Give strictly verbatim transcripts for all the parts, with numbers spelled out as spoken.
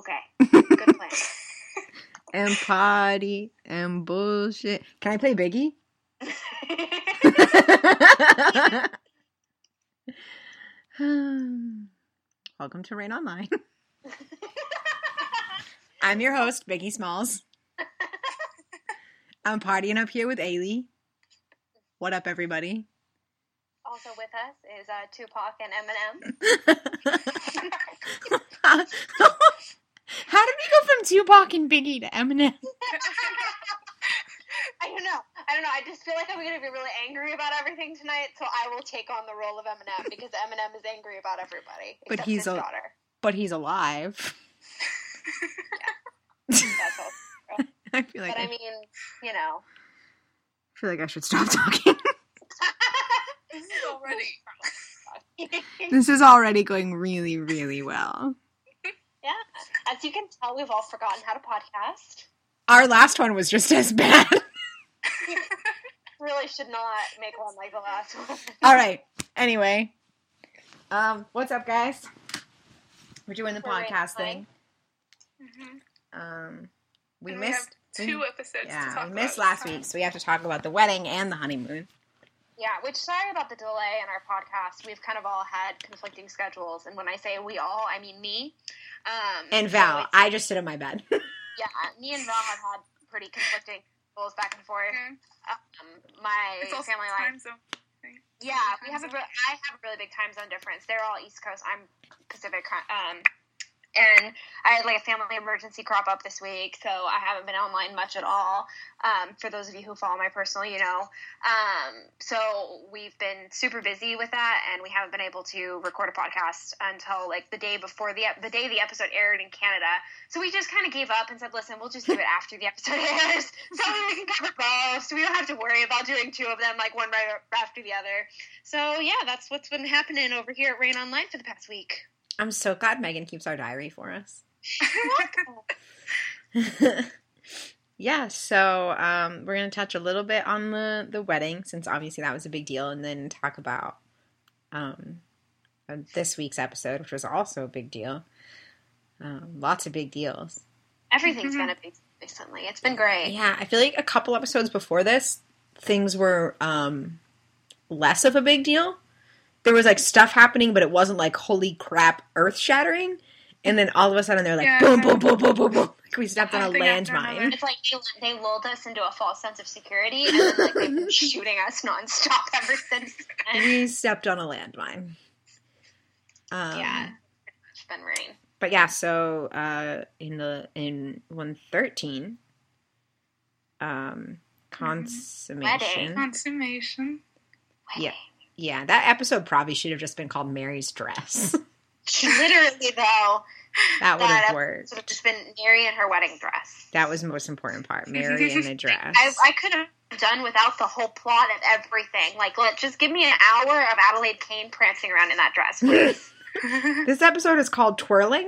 Okay. Good plan. And party and bullshit. Can I play Biggie? Welcome to Rain Online. I'm your host, Biggie Smalls. I'm partying up here with Ailey. What up, everybody? Also with us is uh, Tupac and Eminem. How did we go from Tupac and Biggie to Eminem? I don't know. I don't know. I just feel like I'm going to be really angry about everything tonight, so I will take on the role of Eminem because Eminem is angry about everybody but except he's his a, daughter. But he's alive. Yeah. That's all. I feel like But I, I mean, you know. I feel like I should stop talking. This is already. This is already going really, really well. Yeah. As you can tell, we've all forgotten how to podcast. Our last one was just as bad. Really should not make one like the last one. All right. Anyway. Um, what's up, guys? We're doing the We're podcast waiting. thing. Mm-hmm. Um, we and missed we have two we, episodes yeah, to talk we about missed this last time. week, so we have to talk about the wedding and the honeymoon. Yeah, which, sorry about the delay in our podcast. We've kind of all had conflicting schedules, and when I say we all, I mean me. Um, And so Val, it's- I just sit in my bed. yeah, me and Val have had pretty conflicting schedules back and forth. Okay. Um, my It's also family time life. zone thing. Yeah, we have a. Re- I have a really big time zone difference. They're all East Coast. I'm Pacific. Um, and I had like a family emergency crop up this week, so I haven't been online much at all. Um, for those of you who follow my personal, you know. Um, so we've been super busy with that, and we haven't been able to record a podcast until like the day before the the day the episode aired in Canada. So we just kind of gave up and said, "Listen, we'll just do it after the episode airs, so we can cover both. So we don't have to worry about doing two of them, like one right after the other." So yeah, that's what's been happening over here at Rain Online for the past week. I'm so glad Megan keeps our diary for us. You're welcome. Yeah, so um, we're going to touch a little bit on the, the wedding, since obviously that was a big deal, and then talk about um, uh, this week's episode, which was also a big deal. Um, lots of big deals. Everything's been a big recently. It's been great. Yeah, I feel like a couple episodes before this, things were um, less of a big deal. There was like stuff happening, but it wasn't like holy crap, earth shattering. And then all of a sudden they're like Yeah. boom, boom, boom, boom, boom, boom. Like we stepped on a Something after landmine. another. It's like they, they lulled us into a false sense of security, and then like they've been shooting us nonstop ever since then. We stepped on a landmine. Um, Yeah, it's been rain. But yeah, so uh, in the in one thirteen, um, consummation. Consummation. Yeah, yeah, that episode probably should have just been called Mary's Dress. Literally, though, That would that have worked. would have just been Mary in her wedding dress. That was the most important part. Mary in a dress. I, I could have done without the whole plot of everything. Like, let just give me an hour of Adelaide Kane prancing around in that dress, please. This episode is called Twirling.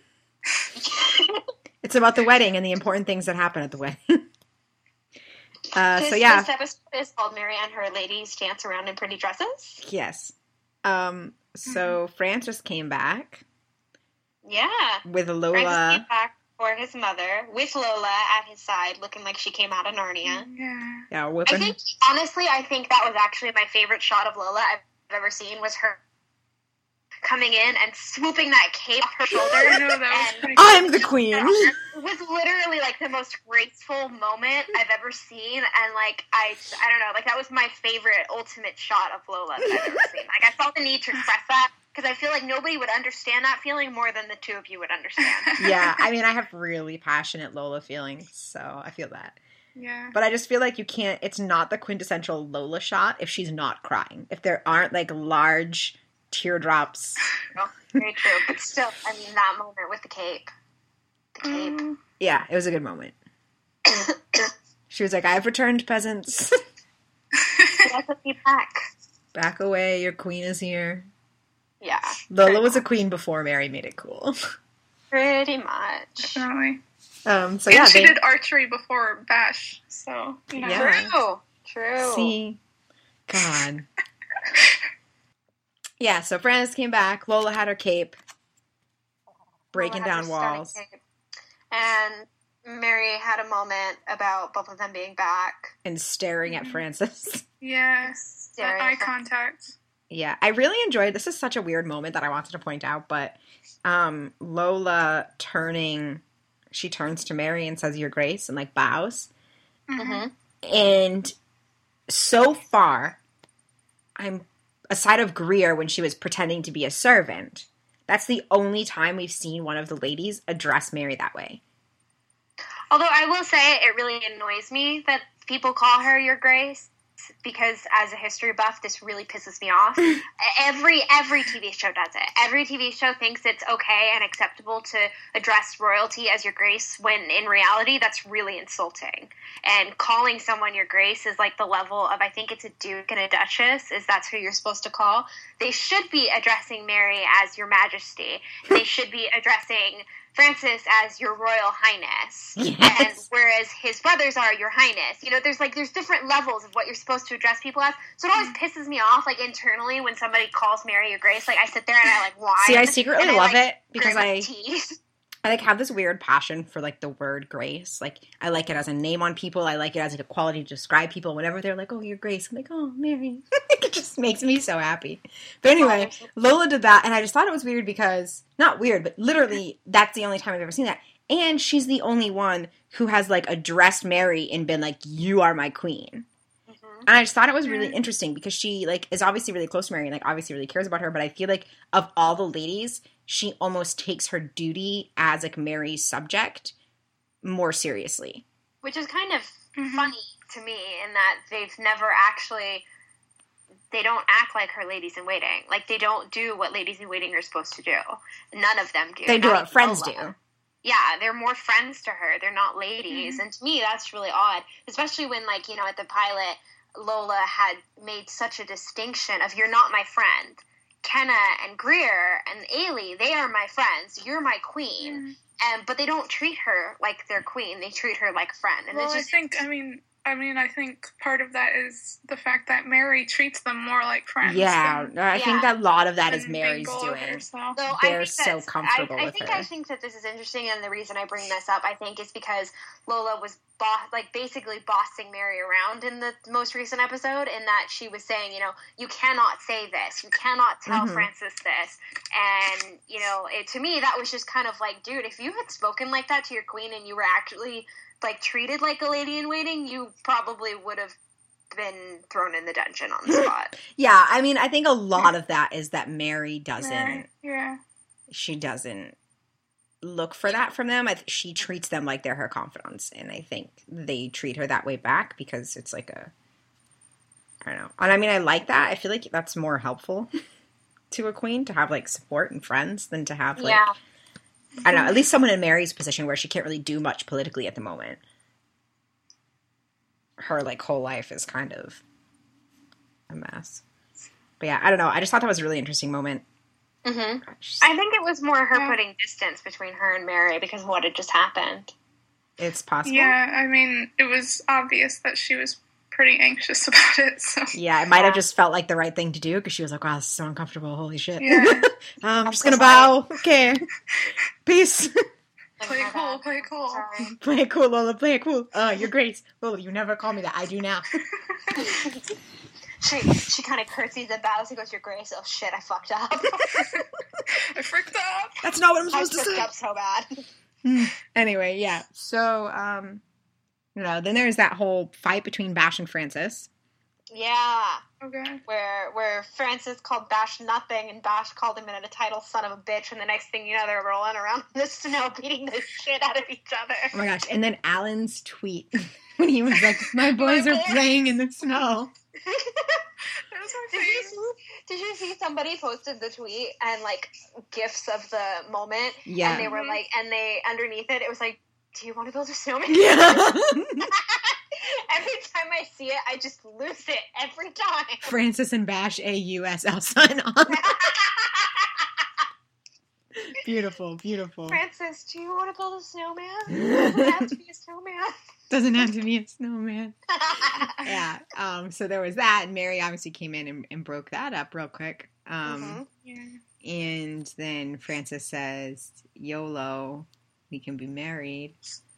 It's about the wedding and the important things that happen at the wedding. Uh, this, so yeah, this episode is called Mary and her ladies dance around in pretty dresses. yes. Um, so Francis came back Yeah. with Francis Lola. came back for his mother with Lola at his side, looking like she came out of Narnia. Yeah. Yeah, I whipping. think, honestly, I think that was actually my favorite shot of Lola I've ever seen, was her coming in and swooping that cape off her shoulder. I know, that was and pretty I'm the queen. it was literally like the most graceful moment I've ever seen, and like I, I don't know, like that was my favorite ultimate shot of Lola that I've ever seen. Like I felt the need to express that because I feel like nobody would understand that feeling more than the two of you would understand. Yeah, I mean, I have really passionate Lola feelings, so I feel that. Yeah. But I just feel like you can't. It's not the quintessential Lola shot if she's not crying. If there aren't like large teardrops. Well, very true, but still, I mean that moment with the cape, the cape. Um, Yeah, it was a good moment. She was like, "I've returned, peasants. That's a be back. Back away. Your queen is here." Yeah, Lola was a queen before Mary made it cool. pretty much. definitely. Um, so and yeah, she they did archery before Bash, so, you know. Yeah. True, true. see. God. Yeah, so Francis came back. Lola had her cape, breaking Lola had down her stunning walls. cape. And Mary had a moment about both of them being back. And staring Mm-hmm. at Francis. Yes. Staring That eye at Fran- contact. Yeah, I really enjoyed, this is such a weird moment that I wanted to point out, but um, Lola turning, she turns to Mary and says, "Your Grace," and like bows. Mm-hmm. Mhm. And so far, I'm, aside of Greer when she was pretending to be a servant, that's the only time we've seen one of the ladies address Mary that way. Although I will say it really annoys me that people call her Your Grace, because as a history buff, this really pisses me off. every every T V show does it. Every T V show thinks it's okay and acceptable to address royalty as Your Grace, when in reality, that's really insulting. And calling someone Your Grace is like the level of, I think it's a duke and a duchess, is that's who you're supposed to call. They should be addressing Mary as Your Majesty. They should be addressing Francis as Your Royal Highness. Yes. And whereas his brothers are Your Highness. You know, there's like, there's different levels of what you're supposed to address people as. So it always pisses me off, like internally, when somebody calls Mary Your Grace. Like, I sit there and I like whine. See, I secretly and love like, it because grit my I, teeth. I like have this weird passion for like the word grace. Like I like it as a name on people. I like it as a quality to describe people. Whenever they're like, "Oh, Your Grace," I'm like, "Oh, Mary." It just makes me so happy. But anyway, Lola did that, and I just thought it was weird because, not weird, but literally that's the only time I've ever seen that. And she's the only one who has like addressed Mary and been like, "You are my queen." Mhm. And I just thought it was really interesting because she like is obviously really close to Mary and like obviously really cares about her. But I feel like of all the ladies, she almost takes her duty as like Mary's subject more seriously. Which is kind of Mhm. funny to me in that they've never actually, they don't act like her ladies in waiting. Like, they don't do what ladies in waiting are supposed to do. None of them do. They do Not what even friends Lola. do. Yeah, they're more friends to her. They're not ladies. Mm-hmm. And to me, that's really odd. Especially when, like, you know, at the pilot, Lola had made such a distinction of, "You're not my friend. Kenna and Greer and Ailey, they are my friends. You're my queen." Mm-hmm. And but they don't treat her like their queen. They treat her like a friend. And Well, it's I just, think, I mean, I mean, I think part of that is the fact that Mary treats them more like friends. Yeah, than, I think Yeah. that a lot of that is than Mary's being below her, doing. so. So I They're think so that's- comfortable I, I with think her. I think that this is interesting, and the reason I bring this up, I think, is because Lola was boss, like basically bossing Mary around in the most recent episode, in that she was saying, you know, "You cannot say this, you cannot tell Mhm. Francis this," and you know, it, to me, that was just kind of like, dude, if you had spoken like that to your queen and you were actually like treated like a lady in waiting, you probably would have been thrown in the dungeon on the spot. Yeah, I mean, I think a lot of that is that Mary doesn't. Right, yeah. She doesn't look for that from them. I th- she treats them like they're her confidants, and I think they treat her that way back because it's like a, I don't know. And I mean, I like that. I feel like that's more helpful to a queen to have like support and friends than to have like, Yeah. I don't know, at least someone in Mary's position where she can't really do much politically at the moment. Her like whole life is kind of a mess. But yeah, I don't know. I just thought that was a really interesting moment. Mm-hmm. Just- I think it was more her Yeah. putting distance between her and Mary because of what had just happened. It's possible. Yeah, I mean, it was obvious that she was pretty anxious about it, so. Yeah, it might have just felt like the right thing to do because she was like, "Wow, this is so uncomfortable. Holy shit." Yeah. I'm just gonna bow. Okay. Peace. Play it cool, play it cool. Sorry. Play it cool, Lola. Play it cool. Uh, Your Grace. Lola, you never call me that. I do now. She she kind of curtsies and bows and goes, "Your Grace." Oh shit, I fucked up. I freaked out. That's not what I'm I supposed to fucked say. up so bad. Hmm. Anyway, yeah. So, um, you know, then there's that whole fight between Bash and Francis. Yeah, Okay. where where Francis called Bash nothing and Bash called him an entitled son of a bitch, and the next thing you know, they're rolling around in the snow, beating the shit out of each other. Oh my gosh. And then Alan's tweet when he was like, "My boys My are boy." playing in the snow." That was my Did you, face. see, did you see somebody posted the tweet and like gifs of the moment? Yeah. And they were Mhm. like, and they underneath it, it was like, "Do you want to build a snowman?" Yeah. Every time I see it, I just lose it every time. Francis and Bash, A U S L sign on. Beautiful, beautiful. Francis, do you want to build a snowman? It doesn't have to be a snowman. Doesn't have to be a snowman. Yeah. Um, so there was that, and Mary obviously came in and, and broke that up real quick. Um, Mhm. Yeah. And then Francis says, "YOLO, we can be married.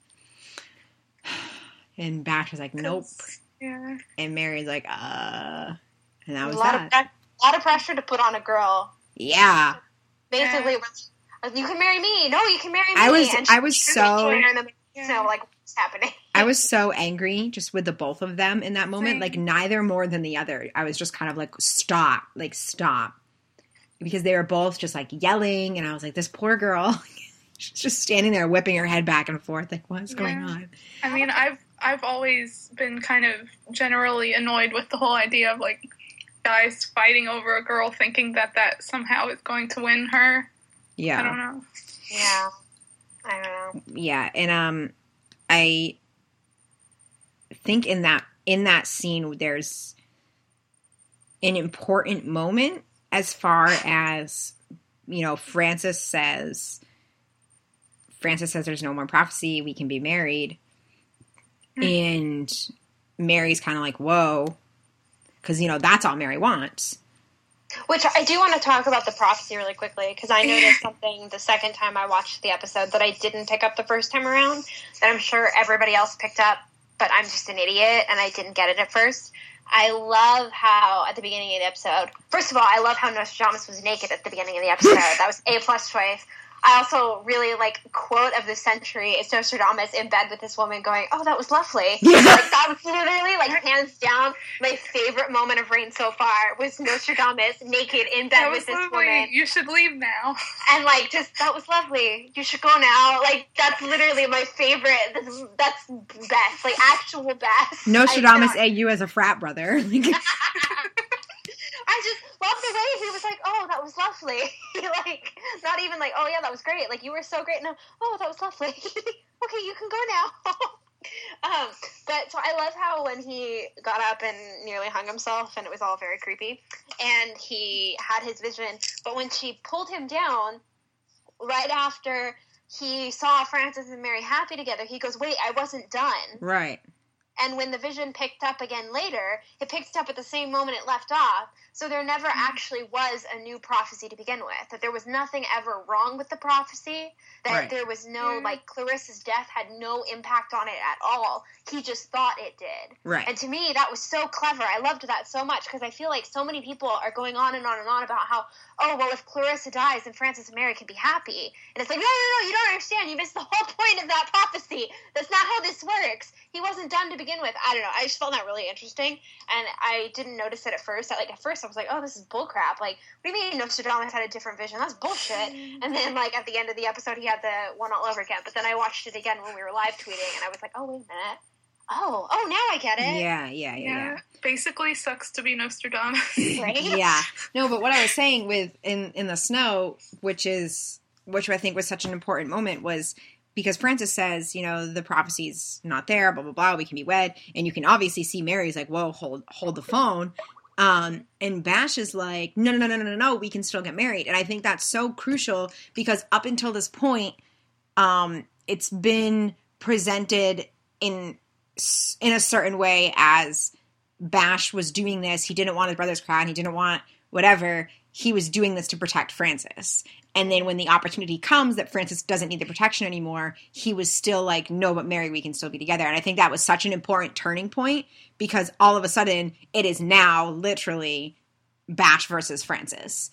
And Bash was like, nope. Yeah. And Mary's like, uh, and that was a lot that. Of pre- a lot of pressure to put on a girl. Yeah. Basically, yeah. You can marry me. No, you can marry me. I was, and I was so, you know, like, what's happening? I was so angry just with the both of them in that moment. Same. Like, neither more than the other. I was just kind of like, stop, like, stop. Because they were both just, like, yelling, and I was like, this poor girl. She's just standing there whipping her head back and forth, like, what's yeah. going on? I mean, I've I've always been kind of generally annoyed with the whole idea of, like, guys fighting over a girl thinking that that somehow is going to win her. Yeah. I don't know. Yeah. I don't know. Yeah, and um, I think in that in that scene there's an important moment as far as, you know, Francis says, Francis says there's no more prophecy, we can be married. And Mary's kind of like, whoa, because, you know, that's all Mary wants. Which I do want to talk about the prophecy really quickly, because I noticed something the second time I watched the episode that I didn't pick up the first time around, that I'm sure everybody else picked up, but I'm just an idiot, and I didn't get it at first. I love how, at the beginning of the episode, first of all, I love how Nostradamus was naked at the beginning of the episode. That was A plus choice. I also really like quote of the century is Nostradamus in bed with this woman going, "Oh, that was lovely." Yeah. Like that was literally like hands down my favorite moment of Reign so far was Nostradamus naked in bed That with was this lovely. woman. You should leave now. And like just that was lovely. You should go now. Like that's literally my favorite. That's, that's best. Like actual best. Nostradamus A U as a frat brother. I just love the way he was like, "Oh, that was lovely." Like, not even like, "Oh yeah, that was great." Like, "You were so great." No, "Oh, that was lovely." Okay, you can go now. um, but so I love how when he got up and nearly hung himself, and it was all very creepy, and he had his vision. But when she pulled him down, right after he saw Francis and Mary happy together, he goes, "Wait, I wasn't done." Right. And when the vision picked up again later, it picked up at the same moment it left off. So there never actually was a new prophecy to begin with. That there was nothing ever wrong with the prophecy. That Right. there was no, Yeah. like, Clarissa's death had no impact on it at all. He just thought it did. Right. And to me, that was so clever. I loved that so much because I feel like so many people are going on and on and on about how, oh, well, if Clarissa dies, then Francis and Mary can be happy. And it's like, no, no, no, you don't understand. You missed the whole point of that prophecy. That's not how this works. He wasn't done to begin with. I don't know. I just found that really interesting. And I didn't notice it at first. I, like, at first I was like, oh, this is bullcrap. Like, what do you mean Nostradamus had a different vision? That's bullshit. And then, like, at the end of the episode, he had the one all over again. But then I watched it again when we were live tweeting, and I was like, oh, wait a minute. Oh, oh, now I get it. Yeah, yeah, yeah, yeah. Yeah. Basically sucks to be Nostradamus. Right? Yeah. No, but what I was saying with in in the snow, which is which I think was such an important moment, was because Francis says, you know, the prophecy's not there, blah blah blah, we can be wed, and you can obviously see Mary's like, whoa, hold hold the phone. Um, and Bash is like, no, no, no, no, no, no, we can still get married. And I think that's so crucial because up until this point, um, it's been presented in in a certain way as Bash was doing this. He didn't want his brother's crown. He didn't want whatever. He was doing this to protect Francis. And then when the opportunity comes that Francis doesn't need the protection anymore, he was still like, no, but Mary, we can still be together. And I think that was such an important turning point because all of a sudden it is now literally Bash versus Francis.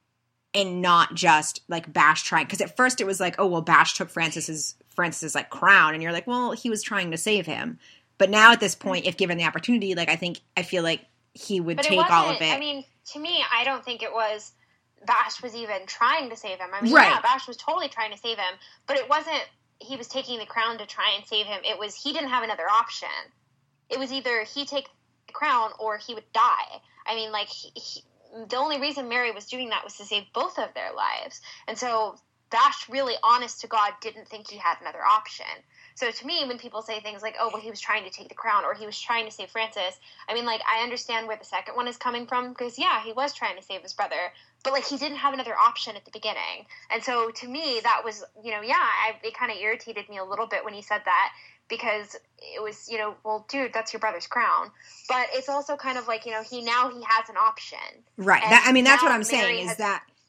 And not just like Bash trying, because at first it was like, oh, well, Bash took Francis's Francis's like crown. And you're like, well, he was trying to save him. But now at this point, if given the opportunity, like I think, I feel like he would But take it all of wasn't- it. I mean, to me, I don't think it was Bash was even trying to save him. I mean, Right. yeah, Bash was totally trying to save him, but it wasn't he was taking the crown to try and save him. It was he didn't have another option. It was either he take the crown or he would die. I mean, like, he, he, the only reason Mary was doing that was to save both of their lives. And so Bash really, honest to God, didn't think he had another option. So to me, when people say things like, oh, well, he was trying to take the crown or he was trying to save Francis, I mean, like, I understand where the second one is coming from because, yeah, he was trying to save his brother, but, like, he didn't have another option at the beginning. And so to me, that was, you know, yeah, I, it kind of irritated me a little bit when he said that because it was, you know, well, dude, that's your brother's crown. But it's also kind of like, you know, he now he has an option. Right. And That, I mean, that's now what I'm Mary saying has- is that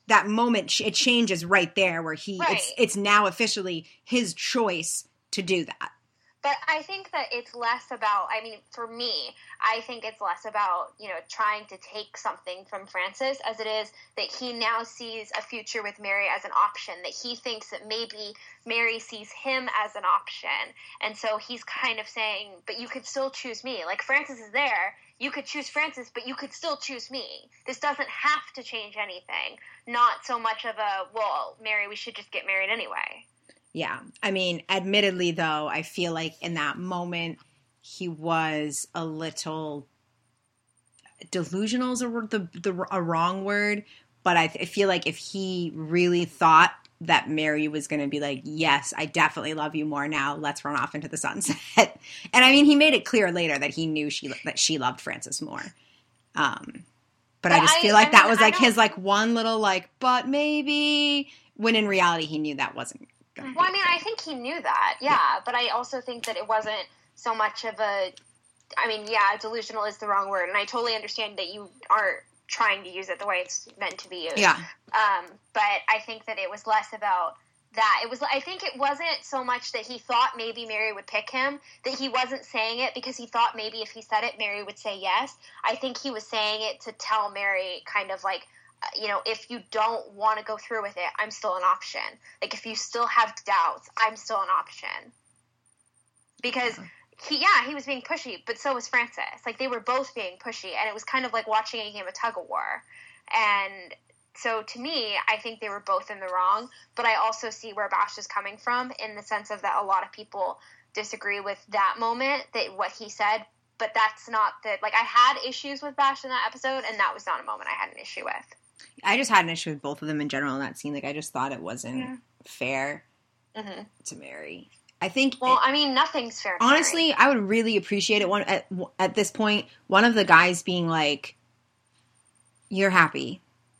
that moment, it changes right there where he, Right. it's, it's now officially his choice to do that. But I think that it's less about, I mean, for me, I think it's less about, you know, trying to take something from Francis as it is that he now sees a future with Mary as an option, that he thinks that maybe Mary sees him as an option. And so he's kind of saying, but you could still choose me. Like, Francis is there. You could choose Francis, but you could still choose me. This doesn't have to change anything. Not so much of a, well, Mary, we should just get married anyway. Yeah. I mean, admittedly, though, I feel like in that moment, he was a little delusional is a, the, the, a wrong word. But I, I feel like if he really thought that Mary was going to be like, yes, I definitely love you more now. Let's run off into the sunset. And I mean, he made it clear later that he knew she that she loved Francis more. Um, but, but I just feel like I that mean, was like his like one little like, but maybe, when in reality he knew that wasn't. Well, I mean, I think he knew that, yeah, yeah, but I also think that it wasn't so much of a, I mean, yeah, delusional is the wrong word, and I totally understand that you aren't trying to use it the way it's meant to be used. Yeah. Um, but I think that it was less about that. It was, I think it wasn't so much that he thought maybe Mary would pick him, that he wasn't saying it because he thought maybe if he said it, Mary would say yes. I think he was saying it to tell Mary kind of like, you know, if you don't want to go through with it, I'm still an option. Like, if you still have doubts, I'm still an option. Because, he, yeah, he was being pushy, but so was Francis. Like, they were both being pushy, and it was kind of like watching a game of tug-of-war. And so, to me, I think they were both in the wrong, but I also see where Bash is coming from in the sense of that a lot of people disagree with that moment, that what he said, but that's not the, like, I had issues with Bash in that episode, and that was not a moment I had an issue with. I just had an issue with both of them in general in that scene. Like, I just thought it wasn't yeah. fair mm-hmm. to Mary. I think. Well, it, I mean, nothing's fair to honestly, Mary. I would really appreciate it. One at at this point, one of the guys being like, "You're happy.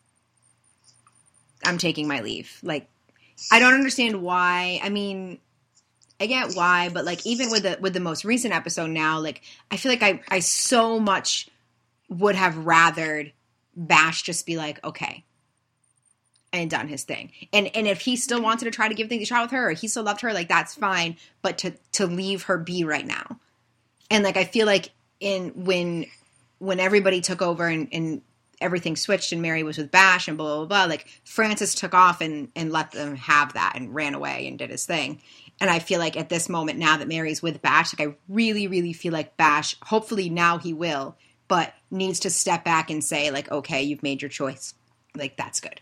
I'm taking my leave." Like, I don't understand why. I mean, I get why, but like, even with the with the most recent episode now, like, I feel like I I so much would have rathered Bash just be like, okay, and done his thing. And and if he still wanted to try to give things a shot with her, or he still loved her, like, that's fine. But to to leave her be right now. And like, I feel like in when when everybody took over and, and everything switched and Mary was with Bash and blah, blah, blah, like, Francis took off and, and let them have that and ran away and did his thing. And I feel like at this moment, now that Mary's with Bash, like, I really, really feel like Bash, hopefully now he will, but needs to step back and say, like, okay, you've made your choice. Like, that's good.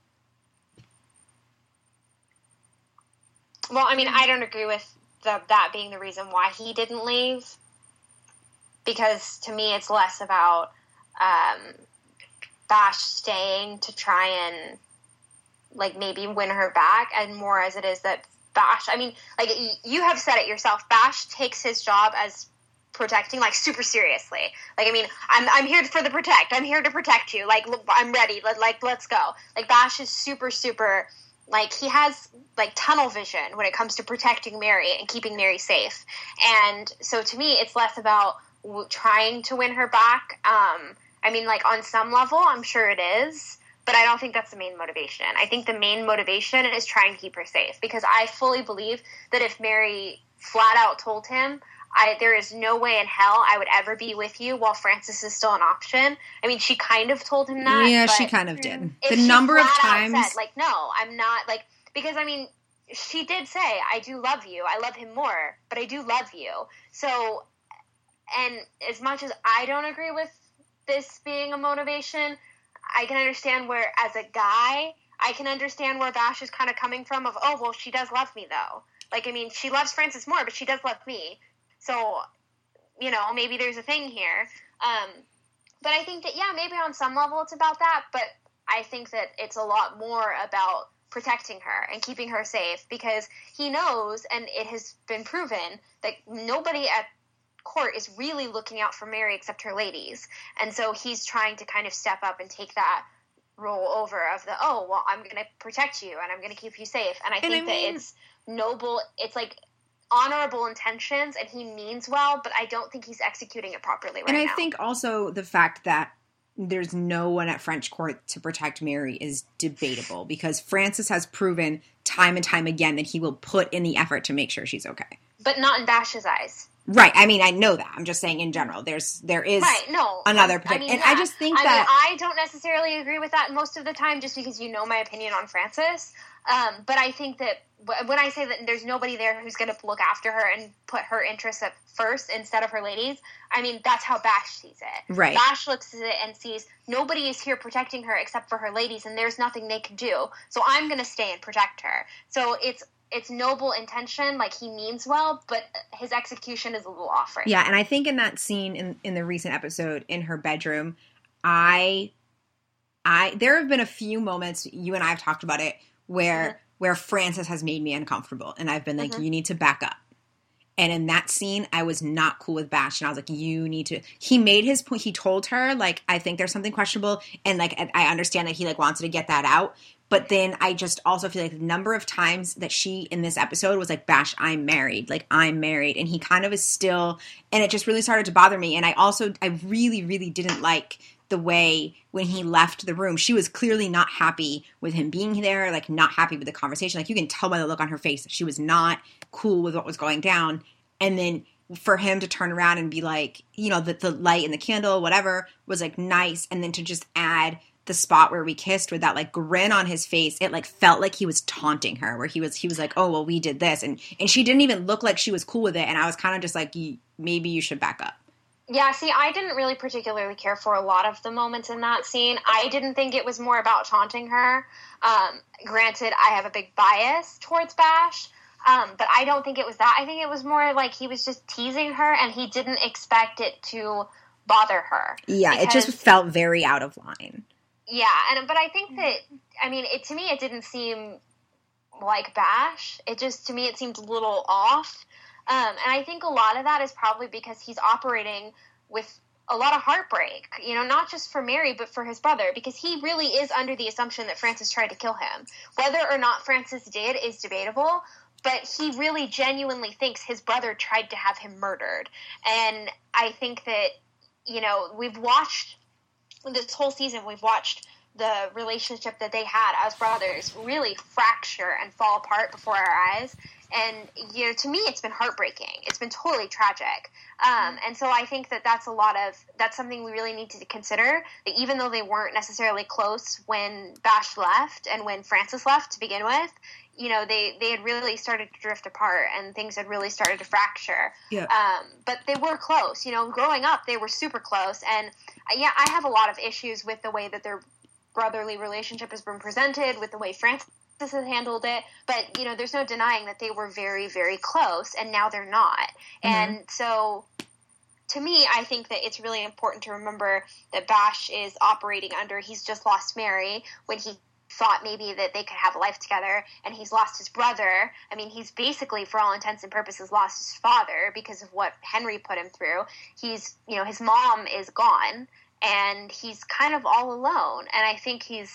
Well, I mean, I don't agree with the, that being the reason why he didn't leave. Because to me, it's less about um, Bash staying to try and, like, maybe win her back, and more as it is that Bash, I mean, like, you have said it yourself, Bash takes his job as protecting, like, super seriously. Like, I mean, I'm I'm here for the protect. I'm here to protect you. Like, I'm ready. Like, let's go. Like, Bash is super, super, like, he has, like, tunnel vision when it comes to protecting Mary and keeping Mary safe. And so to me, it's less about w- trying to win her back. Um, I mean, like, on some level, I'm sure it is, but I don't think that's the main motivation. I think the main motivation is trying to keep her safe, because I fully believe that if Mary flat out told him, I, there is no way in hell I would ever be with you while Francis is still an option. I mean, she kind of told him that. Yeah, she kind of did. The number of times. Said, like, no, I'm not, like, because, I mean, she did say, I do love you. I love him more, but I do love you. So, and as much as I don't agree with this being a motivation, I can understand where, as a guy, I can understand where Bash is kind of coming from of, oh, well, she does love me, though. Like, I mean, she loves Francis more, but she does love me. So, you know, maybe there's a thing here. Um, but I think that, yeah, maybe on some level it's about that, but I think that it's a lot more about protecting her and keeping her safe, because he knows, and it has been proven, that nobody at court is really looking out for Mary except her ladies. And so he's trying to kind of step up and take that role over of the, oh, well, I'm going to protect you and I'm going to keep you safe. And I and think I mean, that it's noble. It's like honorable intentions, and he means well, but I don't think he's executing it properly right now. And I now. think also the fact that there's no one at French court to protect Mary is debatable because Francis has proven time and time again that he will put in the effort to make sure she's okay. But not in Bash's eyes. Right. I mean, I know that. I'm just saying in general, there's, there is right, no, another, I mean, and yeah. I just think I that. mean, I don't necessarily agree with that most of the time just because you know my opinion on Francis. Um, but I think that when I say that there's nobody there who's going to look after her and put her interests at first instead of her ladies, I mean, that's how Bash sees it. Right. Bash looks at it and sees nobody is here protecting her except for her ladies, and there's nothing they can do. So I'm going to stay and protect her. So it's it's noble intention, like he means well, but his execution is a little off right Yeah, now. and I think in that scene in, in the recent episode in her bedroom, I, I there have been a few moments, you and I have talked about it, where... Mm-hmm. where Francis has made me uncomfortable. And I've been like, mm-hmm. you need to back up. And in that scene, I was not cool with Bash. And I was like, you need to... He made his point. He told her, like, I think there's something questionable. And, like, I understand that he, like, wanted to get that out. But then I just also feel like the number of times that she, in this episode, was like, Bash, I'm married. Like, I'm married. And he kind of is still... And it just really started to bother me. And I also... I really, really didn't like... the way when he left the room, she was clearly not happy with him being there, like not happy with the conversation. Like you can tell by the look on her face that she was not cool with what was going down. And then for him to turn around and be like, you know, the, the light and the candle, whatever, was like nice. And then to just add the spot where we kissed with that like grin on his face, it like felt like he was taunting her, where he was, he was like, oh, well, we did this. And, and she didn't even look like she was cool with it. And I was kind of just like, maybe you should back up. Yeah, see, I didn't really particularly care for a lot of the moments in that scene. I didn't think it was more about taunting her. Um, granted, I have a big bias towards Bash, um, but I don't think it was that. I think it was more like he was just teasing her, and he didn't expect it to bother her. Yeah, because, it just felt very out of line. Yeah, and but I think that, I mean, it, to me, it didn't seem like Bash. It just, to me, it seemed a little off. Um, and I think a lot of that is probably because he's operating with a lot of heartbreak, you know, not just for Mary, but for his brother, because he really is under the assumption that Francis tried to kill him. Whether or not Francis did is debatable, but he really genuinely thinks his brother tried to have him murdered. And I think that, you know, we've watched this whole season, we've watched the relationship that they had as brothers really fracture and fall apart before our eyes. And, you know, to me, it's been heartbreaking. It's been totally tragic. Um, and so I think that that's a lot of, that's something we really need to consider, that even though they weren't necessarily close when Bash left and when Francis left to begin with, you know, they, they had really started to drift apart and things had really started to fracture. Yeah. Um, but they were close. You know, growing up, they were super close. And, uh, yeah, I have a lot of issues with the way that their brotherly relationship has been presented, with the way Francis has handled it, but you know, there's no denying that they were very, very close, and now they're not. Mm-hmm. And so, to me, I think that it's really important to remember that Bash is operating under, he's just lost Mary when he thought maybe that they could have a life together, and he's lost his brother. I mean, he's basically, for all intents and purposes, lost his father because of what Henry put him through. He's, you know, his mom is gone, and he's kind of all alone, and I think he's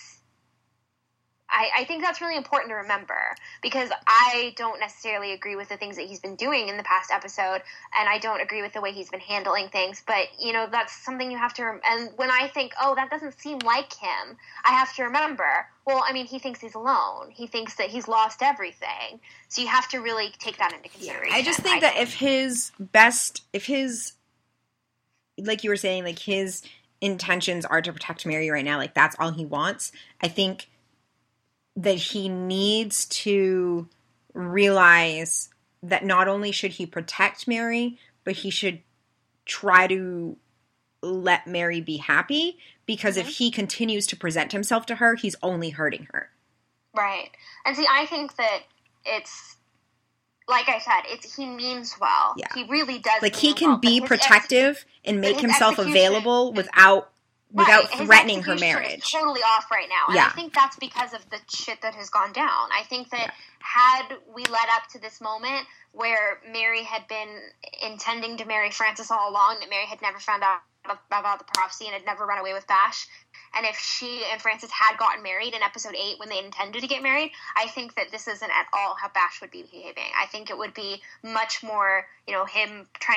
I, I think that's really important to remember, because I don't necessarily agree with the things that he's been doing in the past episode, and I don't agree with the way he's been handling things, but, you know, that's something you have to, rem- and when I think, oh, that doesn't seem like him, I have to remember, well, I mean, he thinks he's alone. He thinks that he's lost everything. So you have to really take that into consideration. Yeah, I just think I that think. if his best, if his, like you were saying, like his intentions are to protect Mary right now, like that's all he wants, I think that he needs to realize that not only should he protect Mary, but he should try to let Mary be happy, because mm-hmm. if he continues to present himself to her, he's only hurting her. Right. And see, I think that it's, like I said, it's he means well. Yeah. He really does Like, mean he can well, be protective ex- and make himself available without without right. threatening her His marriage. is totally off right now. And yeah. I think that's because of the shit that has gone down. I think that yeah. had we led up to this moment where Mary had been intending to marry Francis all along, that Mary had never found out about the prophecy and had never run away with Bash, and if she and Francis had gotten married in episode eight when they intended to get married, I think that this isn't at all how Bash would be behaving. I think it would be much more, you know, him trying to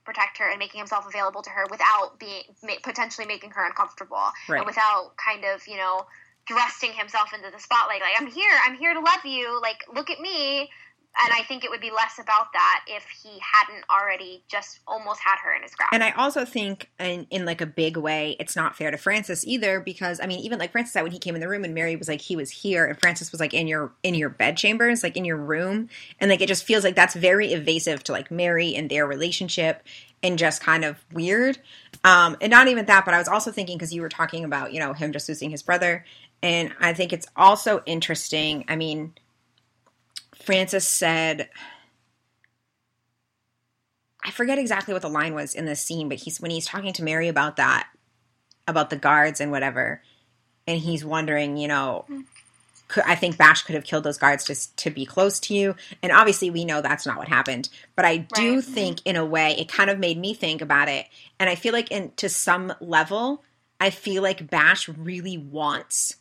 protect her and making himself available to her without being potentially making her uncomfortable, right. and without kind of, you know, thrusting himself into the spotlight. Like, I'm here, I'm here to love you. Like, look at me. And I think it would be less about that if he hadn't already just almost had her in his grasp. And I also think in, in like a big way, it's not fair to Francis either, because I mean, even like Francis said when he came in the room and Mary was like, he was here, and Francis was like in your, in your bed chambers, like in your room. And like, it just feels like that's very evasive to like Mary and their relationship, and just kind of weird. Um, and not even that, but I was also thinking, because you were talking about, you know, him just losing his brother. And I think it's also interesting. I mean, Francis said, I forget exactly what the line was in this scene, but he's when he's talking to Mary about that, about the guards and whatever, and he's wondering, you know, could, I think Bash could have killed those guards just to be close to you. And obviously we know that's not what happened. But I do right. think in a way it kind of made me think about it. And I feel like in to some level, I feel like Bash really wants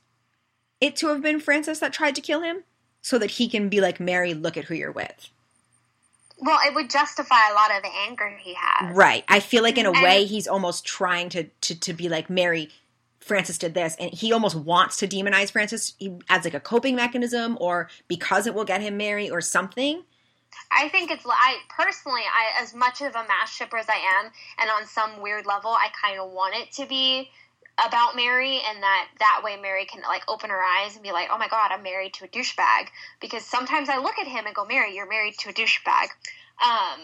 it to have been Francis that tried to kill him, so that he can be like, Mary, look at who you're with. Well, it would justify a lot of the anger he has. Right. I feel like in a and, way he's almost trying to, to, to be like, Mary, Francis did this. And he almost wants to demonize Francis as like a coping mechanism, or because it will get him Mary or something. I think it's, I personally, I as much of a mass shipper as I am, and on some weird level, I kind of want it to be about Mary, and that that way Mary can like open her eyes and be like, oh my god, I'm married to a douchebag. Because sometimes I look at him and go, Mary, you're married to a douchebag. Um,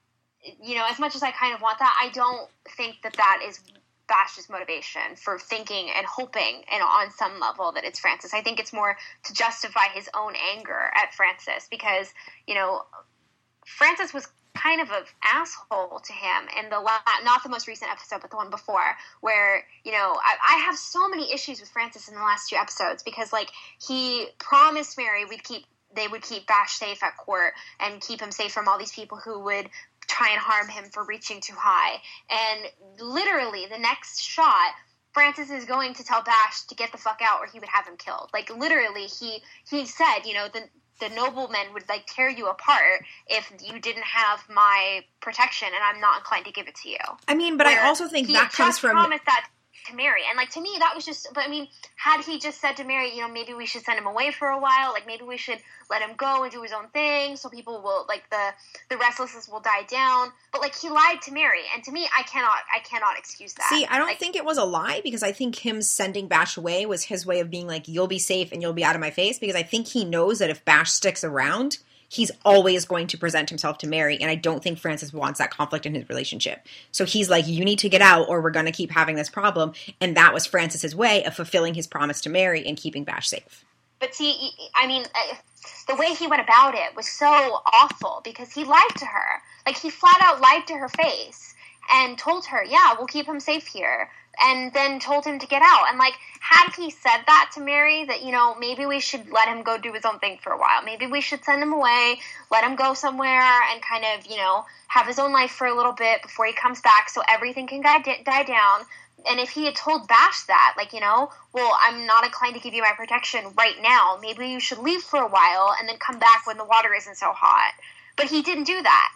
you know, as much as I kind of want that, I don't think that that is Bash's motivation for thinking and hoping, and on some level, that it's Francis. I think it's more to justify his own anger at Francis, because, you know, Francis was kind of an asshole to him in the la- not the most recent episode, but the one before, where, you know, I, I have so many issues with Francis in the last two episodes, because like he promised Mary we'd keep they would keep Bash safe at court and keep him safe from all these people who would try and harm him for reaching too high. And literally the next shot, Francis is going to tell Bash to get the fuck out or he would have him killed. Like literally he he said, you know, the the noblemen would like tear you apart if you didn't have my protection, and I'm not inclined to give it to you. I mean, but Where I also think that comes from... He just promised that to Mary, and like to me that was just, but I mean, had he just said to Mary, you know, maybe we should send him away for a while, like maybe we should let him go and do his own thing so people will, like the the restlessness will die down, but like he lied to Mary, and to me I cannot I cannot excuse that. See, I don't like, think it was a lie, because I think him sending Bash away was his way of being like, you'll be safe and you'll be out of my face, because I think he knows that if Bash sticks around, he's always going to present himself to Mary, and I don't think Francis wants that conflict in his relationship. So he's like, you need to get out or we're going to keep having this problem, and that was Francis's way of fulfilling his promise to Mary and keeping Bash safe. But see, I mean, the way he went about it was so awful, because he lied to her. Like, he flat out lied to her face and told her, yeah, we'll keep him safe here, and then told him to get out. And, like, had he said that to Mary, that, you know, maybe we should let him go do his own thing for a while. Maybe we should send him away, let him go somewhere, and kind of, you know, have his own life for a little bit before he comes back so everything can die, die down. And if he had told Bash that, like, you know, well, I'm not inclined to give you my protection right now. Maybe you should leave for a while and then come back when the water isn't so hot. But he didn't do that.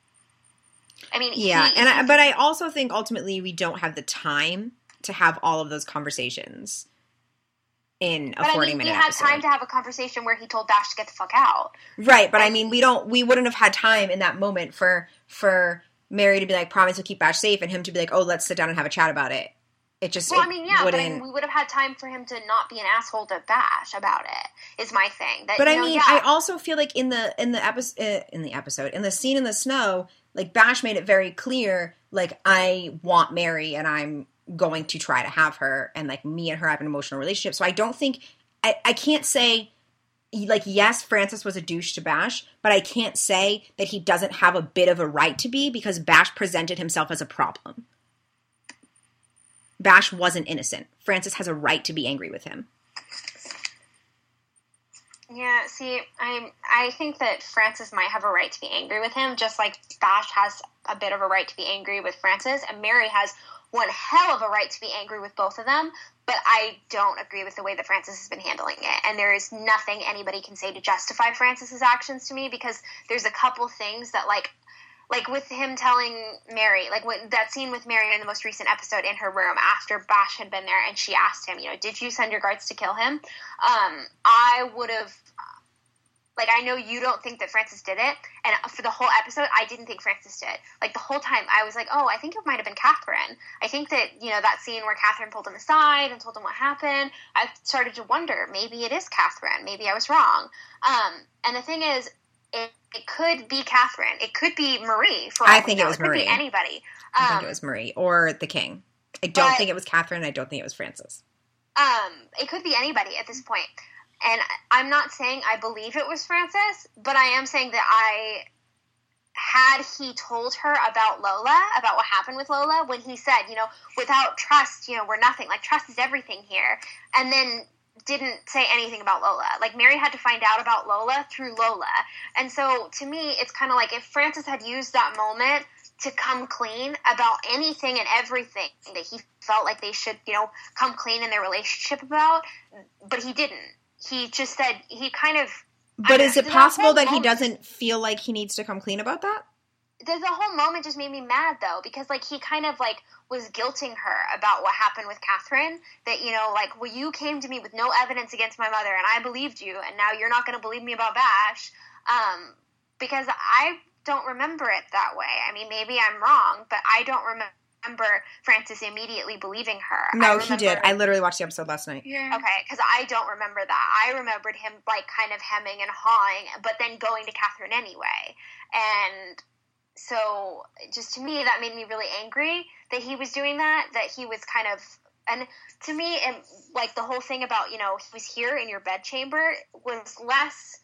I mean, yeah, he, and I, but I also think ultimately we don't have the time to have all of those conversations in a forty minute episode. We had time to have a conversation where he told Bash to get the fuck out. Right, but and, I mean, we don't, we wouldn't have had time in that moment for for Mary to be like, promise to keep Bash safe, and him to be like, oh, let's sit down and have a chat about it. It just, well, it I mean, yeah, wouldn't... but I mean, we would have had time for him to not be an asshole to Bash about it. Is my thing. That, but you I know, mean, yeah. I also feel like in the in the episode, uh, in the episode, in the scene in the snow, like Bash made it very clear, like, I want Mary and I'm going to try to have her, and like me and her have an emotional relationship. So I don't think I, I can't say, like, yes, Francis was a douche to Bash, but I can't say that he doesn't have a bit of a right to be, because Bash presented himself as a problem. Bash wasn't innocent. Francis has a right to be angry with him. Yeah, see, I I think that Francis might have a right to be angry with him, just like Bash has a bit of a right to be angry with Francis, and Mary has one hell of a right to be angry with both of them, but I don't agree with the way that Francis has been handling it, and there is nothing anybody can say to justify Francis's actions to me, because there's a couple things that, like, like with him telling Mary, like when, that scene with Mary in the most recent episode in her room after Bash had been there and she asked him, you know, did you send your guards to kill him? Um, I would have, like, I know you don't think that Frances did it, and for the whole episode, I didn't think Frances did. Like, the whole time, I was like, oh, I think it might have been Catherine. I think that, you know, that scene where Catherine pulled him aside and told him what happened, I started to wonder, maybe it is Catherine. Maybe I was wrong. Um, and the thing is, it, it could be Catherine. It could be Marie. For I think it was it could Marie. Be anybody. I think Um, it was Marie or the king. I don't but- think it was Catherine. I don't think it was Frances. Um, it could be anybody at this point. And I'm not saying I believe it was Frances, but I am saying that I, had he told her about Lola, about what happened with Lola, when he said, you know, without trust, you know, we're nothing. Like, trust is everything here. And then didn't say anything about Lola. Like, Mary had to find out about Lola through Lola. And so, to me, it's kind of like if Frances had used that moment to come clean about anything and everything that he felt like they should, you know, come clean in their relationship about, but he didn't. He just said, he kind of... But I is don't it know, possible that he moment- doesn't feel like he needs to come clean about that? The, the whole moment just made me mad, though, because, like, he kind of, like, was guilting her about what happened with Catherine, that, you know, like, well, you came to me with no evidence against my mother, and I believed you, and now you're not going to believe me about Bash, um, because I don't remember it that way. I mean, maybe I'm wrong, but I don't remember Frances immediately believing her. No, I he did. remember- I literally watched the episode last night. Yeah. Okay, because I don't remember that. I remembered him, like, kind of hemming and hawing, but then going to Catherine anyway. And so, just to me, that made me really angry that he was doing that, that he was kind of... And to me, and, like, the whole thing about, you know, he was here in your bedchamber was less...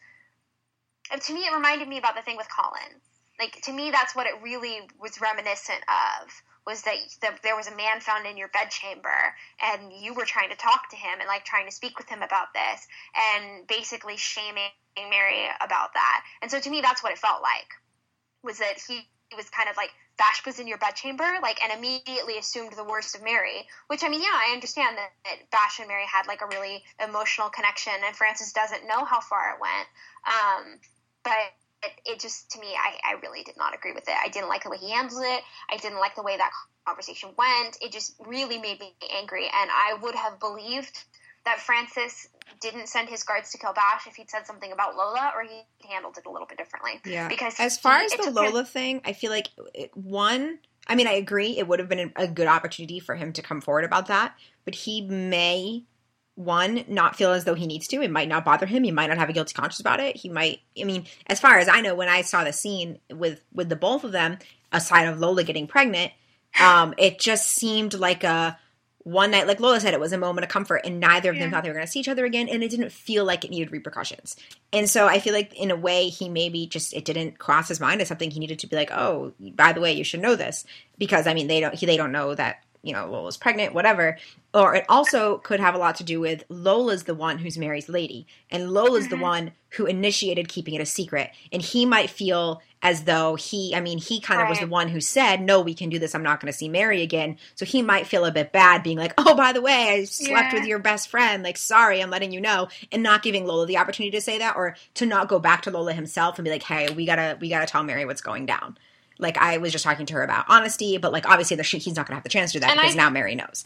And to me, it reminded me about the thing with Colin. Like, to me, that's what it really was reminiscent of, was that, that there was a man found in your bedchamber, and you were trying to talk to him and, like, trying to speak with him about this, and basically shaming Mary about that. And so to me, that's what it felt like, was that he, he was kind of like, Bash was in your bedchamber, like, and immediately assumed the worst of Mary, which, I mean, yeah, I understand that, that Bash and Mary had, like, a really emotional connection, and Frances doesn't know how far it went, um, but... It, it just, to me, I, I really did not agree with it. I didn't like the way he handled it. I didn't like the way that conversation went. It just really made me angry. And I would have believed that Francis didn't send his guards to kill Bash if he'd said something about Lola, or he handled it a little bit differently. Yeah. Because as far he, as it the took Lola him- thing, I feel like it, one, I mean, I agree. It would have been a good opportunity for him to come forward about that, but he may... One, not feel as though he needs to. It might not bother him. He might not have a guilty conscience about it. He might, I mean, as far as I know, when I saw the scene with, with the both of them, aside of Lola getting pregnant, um, it just seemed like a one night, like Lola said, it was a moment of comfort, and neither of them Yeah. thought they were going to see each other again, and it didn't feel like it needed repercussions. And so I feel like, in a way, he maybe just, it didn't cross his mind as something he needed to be like, oh, by the way, you should know this. Because, I mean, they don't, he, they don't know that, you know, Lola's pregnant, whatever. Or it also could have a lot to do with Lola's the one who's Mary's lady. And Lola's Mhm. the one who initiated keeping it a secret. And he might feel as though he, I mean, he kind of was Right. the one who said, no, we can do this. I'm not going to see Mary again. So he might feel a bit bad being like, oh, by the way, I slept Yeah. with your best friend. Like, sorry, I'm letting you know. And not giving Lola the opportunity to say that, or to not go back to Lola himself and be like, hey, we gotta, we gotta tell Mary what's going down. Like, I was just talking to her about honesty, but, like, obviously the sh- he's not going to have the chance to do that And because I- now Mary knows.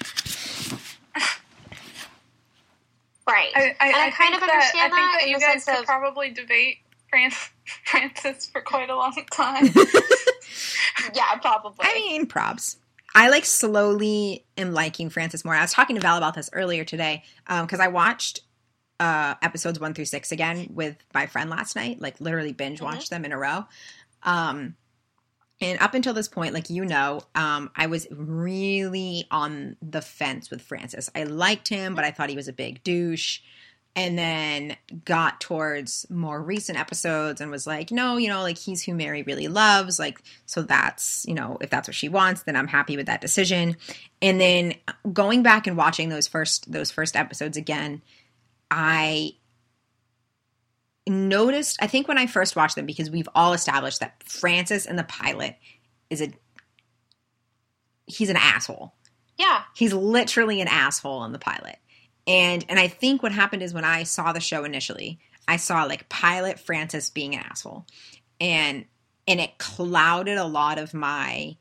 Right. I, I, and I, I kind think of that, understand I think that, that in you the guys sense could of... probably debate Fran- Francis for quite a long time. Yeah, probably. I mean, props. I, like, slowly am liking Frances more. I was talking to Val about this earlier today because I watched uh, episodes one through six again with my friend last night, like, literally binge watched them in a row. Um, and up until this point, like, you know, um, I was really on the fence with Francis. I liked him, but I thought he was a big douche. And then got towards more recent episodes and was like, no, you know, like, he's who Mary really loves. Like, so that's, you know, if that's what she wants, then I'm happy with that decision. And then going back and watching those first, those first episodes again, I noticed, I think when I first watched them, because we've all established that Francis in the pilot is a, he's an asshole. Yeah. He's literally an asshole in the pilot. And and I think what happened is when I saw the show initially, I saw, like, pilot Francis being an asshole. And and it clouded a lot of my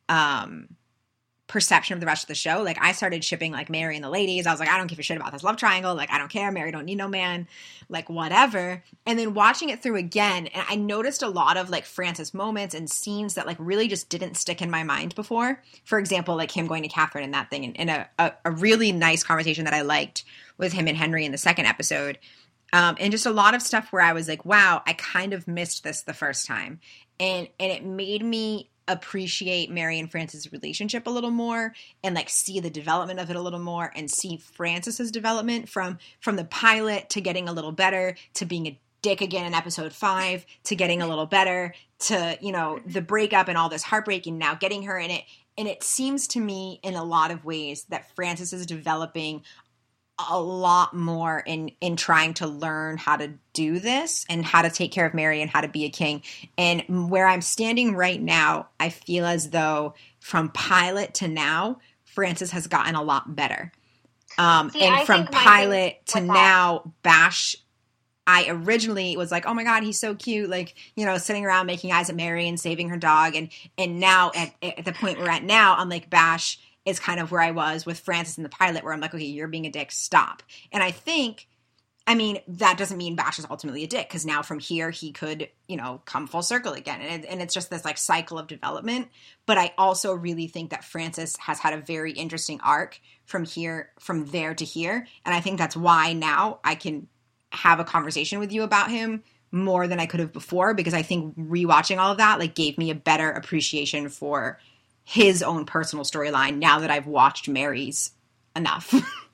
um, perception of the rest of the show. Like, I started shipping, like, Mary and the ladies. I was like, I don't give a shit about this love triangle. Like, I don't care. Mary don't need no man. Like, whatever. And then watching it through again, and I noticed a lot of, like, Francis moments and scenes that, like, really just didn't stick in my mind before. For example, like, him going to Catherine and that thing. And, and a, a, a really nice conversation that I liked with him and Henry in the second episode. Um, and just a lot of stuff where I was like, wow, I kind of missed this the first time. And and it made me appreciate Mary and Francis' relationship a little more, and like see the development of it a little more, and see Francis's development from from the pilot to getting a little better, to being a dick again in episode five, to getting a little better, to, you know, the breakup and all this heartbreak, and now getting her in it. And it seems to me in a lot of ways that Francis is developing a lot more in in trying to learn how to do this and how to take care of Mary and how to be a king. And where I'm standing right now, I feel as though from pilot to now, Francis has gotten a lot better. Um, See, and I from think my pilot to thing with now, Bash, I originally was like, oh my God, he's so cute. Like, you know, sitting around making eyes at Mary and saving her dog. And, and now at, at the point we're at now, I'm like, Bash is kind of where I was with Francis in the pilot, where I'm like, okay, you're being a dick, stop. And I think, I mean, that doesn't mean Bash is ultimately a dick, because now from here he could, you know, come full circle again. And, it, and it's just this like cycle of development. But I also really think that Francis has had a very interesting arc from here, from there to here. And I think that's why now I can have a conversation with you about him more than I could have before, because I think rewatching all of that like gave me a better appreciation for his own personal storyline now that I've watched Mary's enough.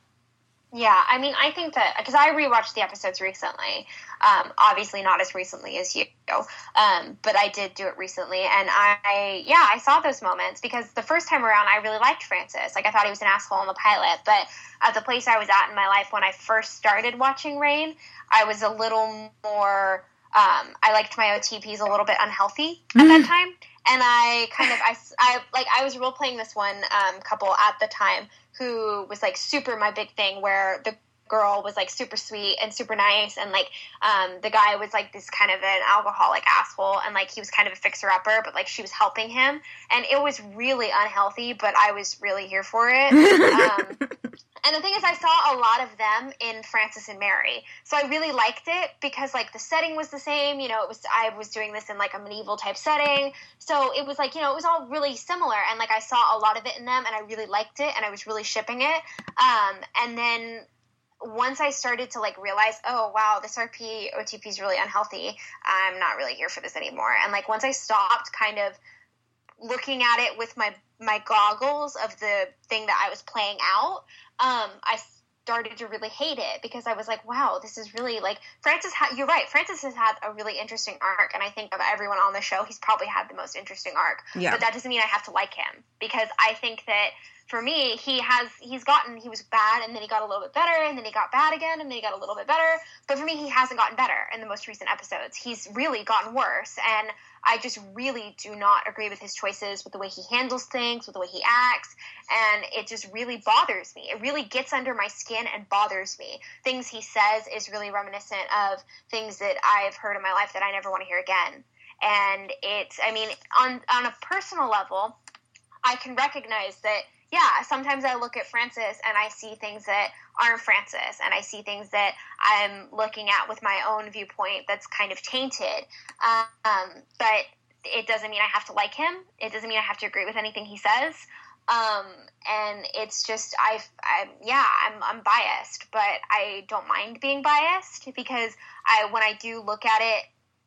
Yeah, I mean, I think that, because I rewatched the episodes recently, um, obviously not as recently as you, um, but I did do it recently, and I, yeah, I saw those moments, because the first time around, I really liked Francis. Like, I thought he was an asshole in the pilot, but at the place I was at in my life when I first started watching Reign, I was a little more, um, I liked my O T Ps a little bit unhealthy at mm. that time. And I kind of, I, I, like, I was role-playing this one um, couple at the time who was, like, super my big thing, where the girl was, like, super sweet and super nice, and, like, um, the guy was, like, this kind of an alcoholic asshole, and, like, he was kind of a fixer-upper, but, like, she was helping him, and it was really unhealthy, but I was really here for it. Um, and the thing is, I saw a lot of them in Francis and Mary, so I really liked it, because, like, the setting was the same, you know, it was, I was doing this in, like, a medieval type setting, so it was, like, you know, it was all really similar, and, like, I saw a lot of it in them, and I really liked it, and I was really shipping it, um, and then once I started to, like, realize, oh, wow, this R P O T P is really unhealthy, I'm not really here for this anymore, and, like, once I stopped kind of looking at it with my my goggles of the thing that I was playing out, um, I started to really hate it, because I was like, wow, this is really, like, Francis, ha- you're right, Francis has had a really interesting arc, and I think of everyone on the show, he's probably had the most interesting arc, yeah. But that doesn't mean I have to like him, because I think that for me, he has, he's gotten, he was bad, and then he got a little bit better, and then he got bad again, and then he got a little bit better, but for me, he hasn't gotten better in the most recent episodes. He's really gotten worse, and I just really do not agree with his choices, with the way he handles things, with the way he acts, and it just really bothers me. It really gets under my skin and bothers me. Things he says is really reminiscent of things that I've heard in my life that I never want to hear again. And it's, I mean, on on a personal level, I can recognize that, yeah, sometimes I look at Francis and I see things that aren't Francis, and I see things that I'm looking at with my own viewpoint that's kind of tainted. Um, but it doesn't mean I have to like him. It doesn't mean I have to agree with anything he says. Um, and it's just, I, I, yeah, I'm, I'm biased, but I don't mind being biased, because I, when I do look at it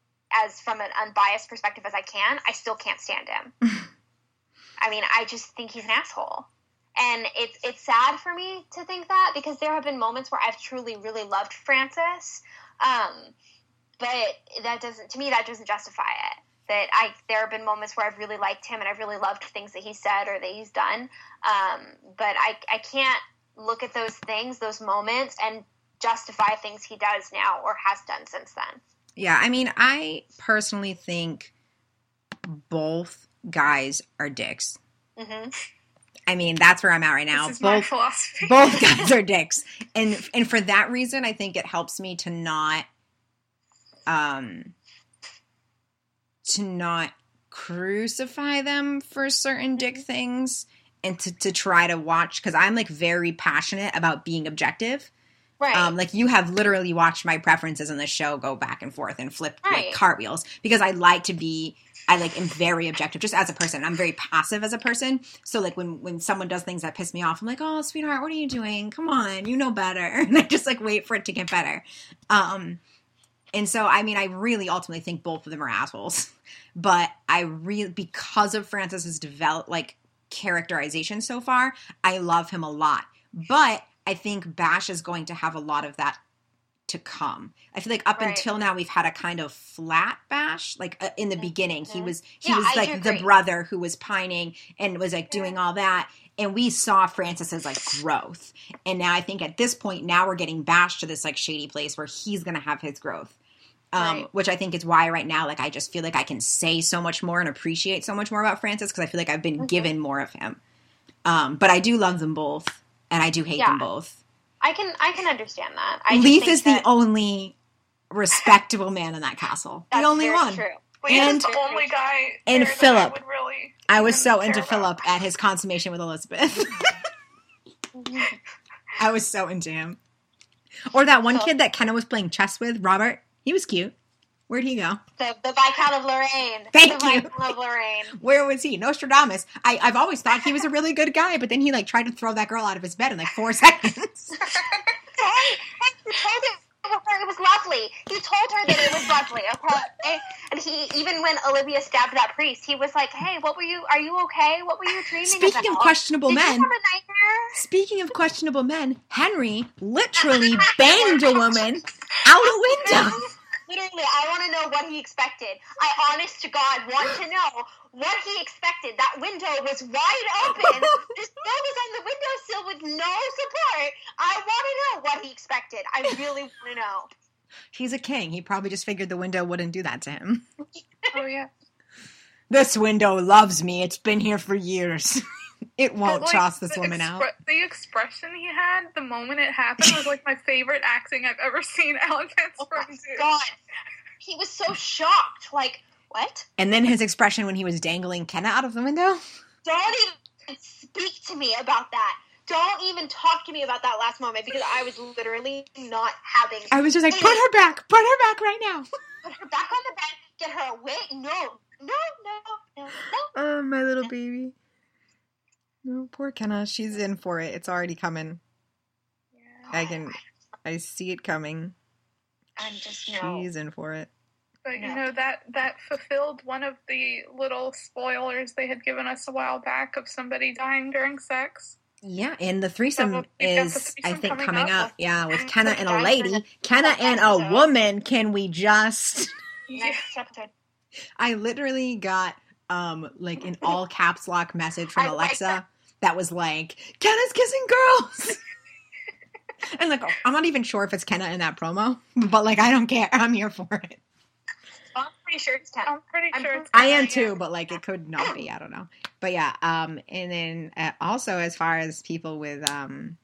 as from an unbiased perspective as I can, I still can't stand him. I mean, I just think he's an asshole. And it's it's sad for me to think that, because there have been moments where I've truly, really loved Francis. Um, but that doesn't, to me, that doesn't justify it. That I, there have been moments where I've really liked him and I've really loved things that he said or that he's done. Um, but I, I can't look at those things, those moments, and justify things he does now or has done since then. Yeah, I mean, I personally think both guys are dicks. Mm-hmm. I mean, that's where I'm at right now. This is both, my philosophy. Both guys are dicks. And and for that reason, I think it helps me to not um to not crucify them for certain dick things and to, to try to watch, because I'm like very passionate about being objective. Right. Um, like you have literally watched my preferences in the show go back and forth and flip Right. like cartwheels because I like to be, I like am very objective just as a person. I'm very passive as a person. So like when, when someone does things that piss me off, I'm like, oh, sweetheart, what are you doing? Come on, you know better. And I just like wait for it to get better. Um, and so, I mean, I really ultimately think both of them are assholes, but I really, because of Francis's develop like characterization so far, I love him a lot, but I think Bash is going to have a lot of that to come. I feel like up Right. until now we've had a kind of flat Bash. Like uh, in the beginning, he was he Yeah, was I do like the agree. brother who was pining and was like doing all that. And we saw Francis's like growth. And now I think at this point, now we're getting Bash to this like shady place where he's going to have his growth. Um, Right. Which I think is why right now, like I just feel like I can say so much more and appreciate so much more about Francis because I feel like I've been Mhm. given more of him. Um, but I do love them both, and I do hate Yeah. them both. I can I can understand that. I just Leaf think is the that only respectable man in that castle. The that's only very one. True. Leaf And- is the only guy and there that Philip. I would really I was even so care into about. Philip at his consummation with Elizabeth. I was so into him. Or that one So- kid that Kenna was playing chess with, Robert. He was cute. Where'd he go? The, the Viscount of Lorraine. Thank the you. Viscount of Lorraine. Where was he? Nostradamus. I, I've always thought he was a really good guy, but then he like tried to throw that girl out of his bed in like four seconds. Hey, hey, you told her it was lovely. He told her that it was lovely, okay? And he, even when Olivia stabbed that priest, he was like, hey, what were you, are you okay? What were you dreaming Speaking about? of questionable Did men, you have a nightmare? speaking of questionable men, Henry literally banged a woman out a window. Literally, I want to know what he expected. I, honest to God, want to know what he expected. That window was wide open. This girl was on the windowsill with no support. I want to know what he expected. I really want to know. He's a king. He probably just figured the window wouldn't do that to him. Oh yeah. This window loves me. It's been here for years. It won't But, like, toss this the woman out. expre- The expression he had the moment it happened was like my favorite acting I've ever seen Alan Van Oh my Sprung do. God. He was so shocked. Like, what? And then his expression when he was dangling Kenna out of the window. Don't even speak to me about that. Don't even talk to me about that last moment because I was literally not having. I was just like, any- put her back. Put her back right now. Put her back on the bed. Get her away. No, no, no, no, no. Oh, my little baby. No, poor Kenna. She's in for it. It's already coming. Yeah. I can, I see it coming. I'm just no. She's in for it. But you No. know that that fulfilled one of the little spoilers they had given us a while back of somebody dying during sex. Yeah, and the threesome So we've got the is, I threesome think, coming coming up. up. Yeah, with And Kenna some and a guys lady. in the- Kenna next and a episode. woman. Can we just... Next episode. I literally got um like an all caps lock message from I like Alexa that. that was like, Kenna's kissing girls. And like, I'm not even sure if it's Kenna in that promo, but like, I don't care. I'm here for it. I'm pretty sure it's ten. I'm pretty I'm sure pretty- it's I Kenna, am yeah. too, but like, it could not be. I don't know. But yeah. Um, and then uh, also as far as people with um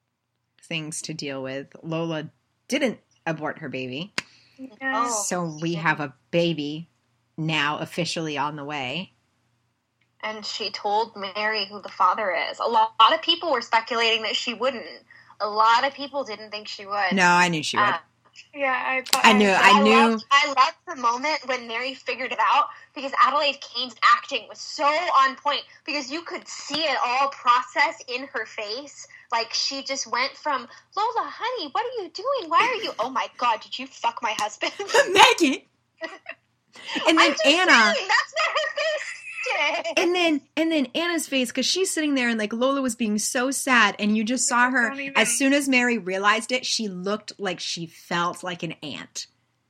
things to deal with, Lola didn't abort her baby, Yeah. Oh. so we have a baby now officially on the way. And she told Mary who the father is. A lot, a lot of people were speculating that she wouldn't. A lot of people didn't think she would. No, I knew she would. Uh, Yeah, I thought I knew- But I knew- Loved, I loved the moment when Mary figured it out because Adelaide Kane's acting was so on point because you could see it all process in her face. Like she just went from Lola, honey, what are you doing? Why are you? Oh my God, did you fuck my husband? Maggie. And then I'm just Anna. saying, that's what her face did. And then and then Anna's face, because she's sitting there and like Lola was being so sad, and you just saw her Don't even- as soon as Mary realized it, she looked like she felt like an ant.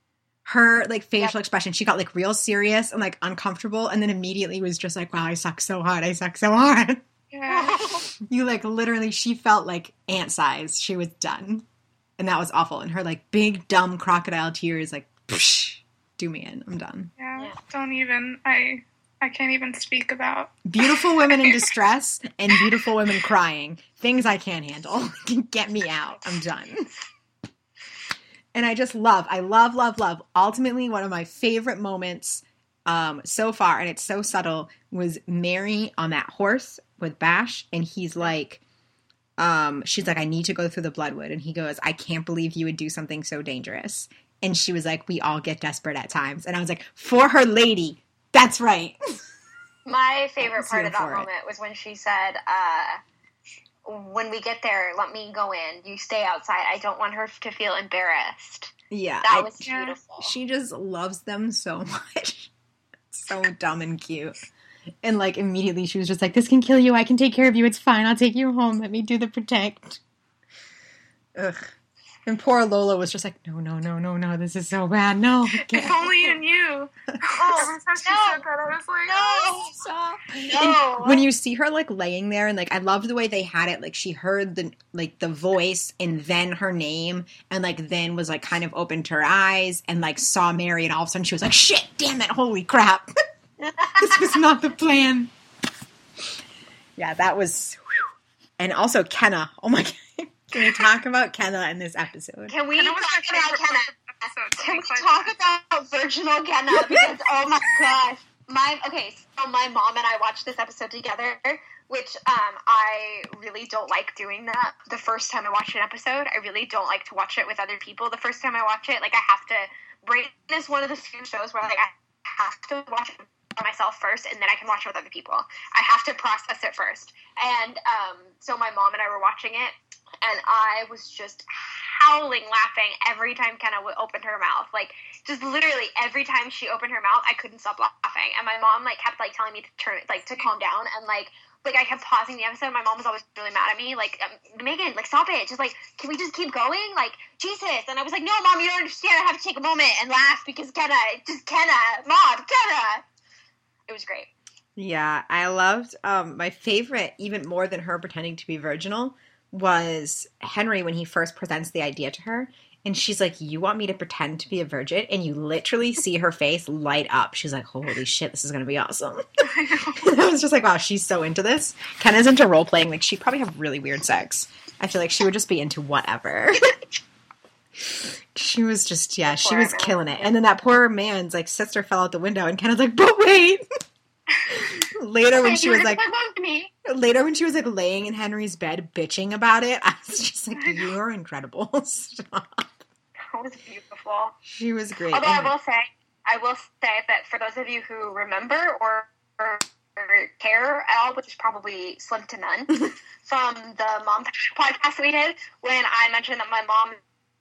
Her like facial Yep. expression, she got like real serious and like uncomfortable, and then immediately was just like, wow, I suck so hard, I suck so hard. Yeah. You like literally, she felt like ant size. She was done. And that was awful. And her like big dumb crocodile tears like, psh, do me in. I'm done. Yeah. Yeah. Don't even I I can't even speak about. Beautiful women in distress and beautiful women crying. Things I can't handle. Get me out. I'm done. And I just love, I love, love, love. Ultimately, one of my favorite moments um, so far, and it's so subtle, was Mary on that horse with Bash, and he's like, um, she's like, I need to go through the Bloodwood. And he goes, I can't believe you would do something so dangerous. And she was like, we all get desperate at times. And I was like, for her lady, that's right. My favorite part of that for it. moment was when she said, uh, when we get there, let me go in. You stay outside. I don't want her to feel embarrassed. Yeah. That I- was beautiful. She just loves them so much. So dumb and cute. And, like, immediately she was just like, this can kill you. I can take care of you. It's fine. I'll take you home. Let me do the protect. Ugh. And poor Lola was just like, no, no, no, no, no. This is so bad. No. If only you knew. Oh, Every time she no. said that, I was like, oh. Stop. No. And when you see her, like, laying there, and, like, I loved the way they had it. Like, she heard the, like, the voice and then her name, and, like, then was, like, kind of opened her eyes and, like, saw Mary, and all of a sudden she was like, shit, damn it, holy crap. This was not the plan. Yeah, that was... Whew. And also Kenna. Oh, my God. Can we talk about Kenna in this episode? Can we Kenna was talk my about favorite Kenna? episode. Can we Like, talk about virginal Kenna? Because, oh my gosh. My, okay, so my mom and I watched this episode together, which um, I really don't like doing that the first time I watch an episode. I really don't like to watch it with other people the first time I watch it. Like, I have to... Brayden is one of the few shows where, like, I have to watch it by myself first, and then I can watch it with other people. I have to process it first. And um, so my mom and I were watching it, and I was just howling laughing every time Kenna would open her mouth. Like, just literally every time she opened her mouth, I couldn't stop laughing. And my mom, like, kept, like, telling me to turn, like, to calm down. And, like, like I kept pausing the episode. My mom was always really mad at me. Like, um, Megan, like, stop it. Just, like, can we just keep going? Like, Jesus. And I was like, no, Mom, you don't understand. I have to take a moment and laugh because Kenna, just Kenna, Mom, Kenna. It was great. Yeah, I loved, um, my favorite, even more than her pretending to be virginal, was Henry when he first presents the idea to her. And she's like, you want me to pretend to be a virgin? And you literally see her face light up. She's like, holy shit, this is going to be awesome. I was just like, wow, she's so into this. Kenna's into role-playing. Like, she'd probably have really weird sex. I feel like she would just be into whatever. She was just, yeah, she was killing it. And then that poor man's, like, sister fell out the window. And Kenna's like, but wait! Later when she was like, later when she was like laying in Henry's bed bitching about it, I was just like, you are incredible. Stop. That was beautiful. She was great. Although And- I will say, I will say that for those of you who remember or, or, or care at all, which is probably slim to none, from the Mom podcast we did, when I mentioned that my mom is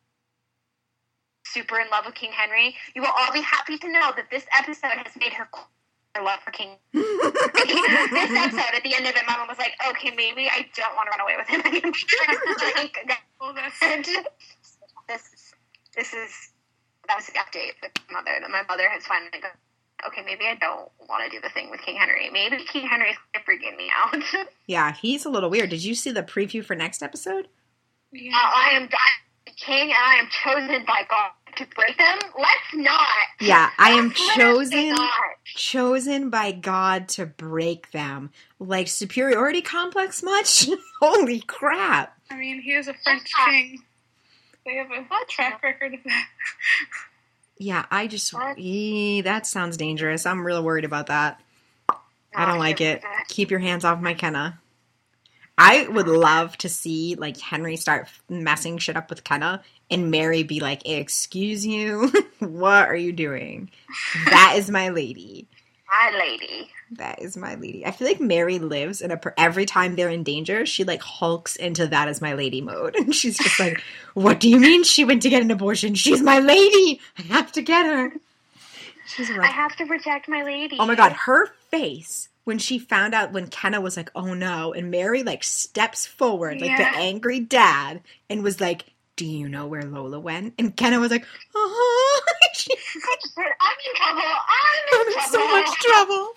super in love with King Henry, you will all be happy to know that this episode has made her her love for King. This episode, at the end of it, my mom was like, okay, maybe I don't want to run away with him anymore. Like, well, that's and this, this is, that was the update with my mother, that my mother has finally gone, okay, maybe I don't want to do the thing with King Henry. Maybe King Henry's freaking me out. yeah, he's a little weird. Did you see the preview for next episode? yeah. Uh, I am I, King, and I am chosen by God to break them. Let's not. Yeah, I am Let's chosen not. chosen by God to break them. Like, superiority complex much? Holy crap. I mean, he is a French Yeah. king. They have a track record of that. Yeah, I just, What? ee, that sounds dangerous. I'm real worried about that. I don't Not like here it. for that. Keep your hands off my Kenna. I would love to see, like, Henry start messing shit up with Kenna and Mary be like, excuse you? What are you doing? That is my lady. My lady. That is my lady. I feel like Mary lives in a, per- every time they're in danger, she, like, hulks into that is my lady mode. And she's just like, what do you mean she went to get an abortion? She's my lady. I have to get her. She's I right. have to protect my lady. Oh my God, her face when she found out, when Kenna was like, oh no, and Mary like steps forward like Yeah. the angry dad and was like, do you know where Lola went? And Kenna was like, oh, she, I'm in trouble. I'm I'm in in trouble. so much trouble.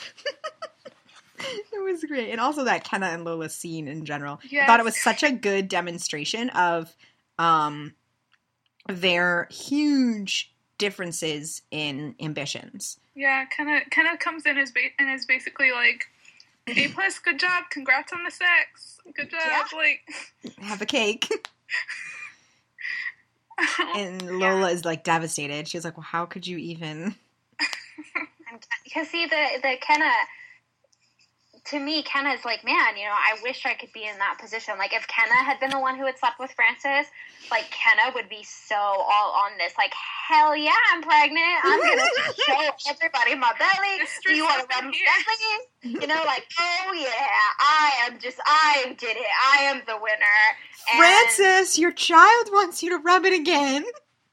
It was great. And also that Kenna and Lola scene in general. I thought it was Yes. such a good demonstration of um their huge differences in ambitions. Yeah, kind of kind of comes in as ba- and is basically like, A plus, good job, congrats on the sex, good job, Yeah. like. Have a cake. And Lola is like devastated. She's like, well, how could you even? I'm because see the the Kenna. To me, Kenna's like, man, you know, I wish I could be in that position. Like, if Kenna had been the one who had slept with Francis, like, Kenna would be so all on this. Like, hell yeah, I'm pregnant. I'm going to show everybody my belly. Do you want to rub my belly? You know, like, oh, yeah, I am just, I did it. I am the winner. And Francis, your child wants you to rub it again.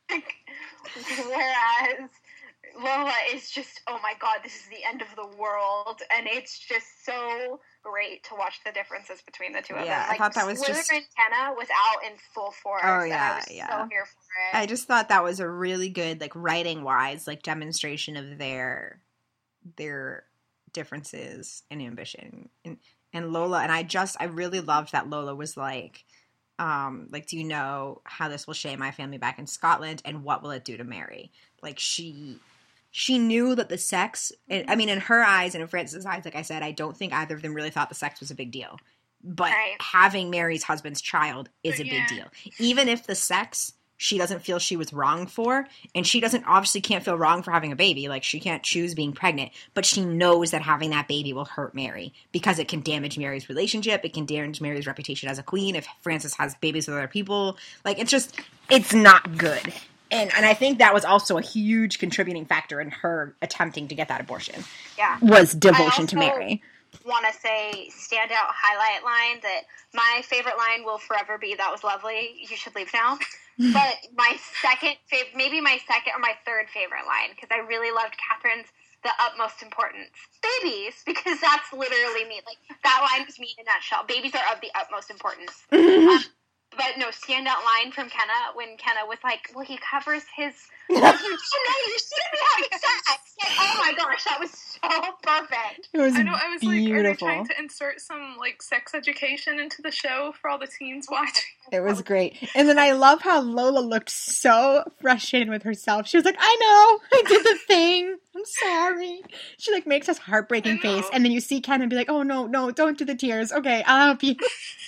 Whereas Lola is just, oh my god, this is the end of the world, and it's just so great to watch the differences between the two of yeah, them. Like, I thought that was Slytherin just... Kenna was out in full force. Oh, yeah, I was yeah. so here for it. I just thought that was a really good, like, writing-wise, like, demonstration of their their differences and ambition. And, and Lola, and I just, I really loved that Lola was like, um, like, do you know how this will shame my family back in Scotland, and what will it do to Mary? Like, she... She knew that the sex, I mean, in her eyes and in Francis' eyes, like I said, I don't think either of them really thought the sex was a big deal. But right. having Mary's husband's child is a yeah. big deal. Even if the sex she doesn't feel she was wrong for, and she doesn't, obviously can't feel wrong for having a baby, like she can't choose being pregnant, but she knows that having that baby will hurt Mary because it can damage Mary's relationship, it can damage Mary's reputation as a queen if Francis has babies with other people. Like, it's just, it's not good. And and I think that was also a huge contributing factor in her attempting to get that abortion. Yeah. Was devotion to Mary. I want to say standout highlight line that my favorite line will forever be, that was lovely, you should leave now. But my second favorite, maybe my second or my third favorite line, because I really loved Catherine's the utmost importance. Babies, because that's literally me. Like, that line was me in a nutshell. Babies are of the utmost importance. um, But no, standout line from Kenna when Kenna was like, well, he covers his... Like, you don't know, you shouldn't be having sex. Like, oh my gosh, that was so perfect. It was I know, I was beautiful. like, are they trying to insert some, like, sex education into the show for all the teens watching? It was great. And then I love how Lola looked so frustrated with herself. She was like, I know, I did the thing. I'm sorry. She, like, makes this heartbreaking face. And then you see Kenna be like, oh, no, no, don't do the tears. Okay, I'll help you.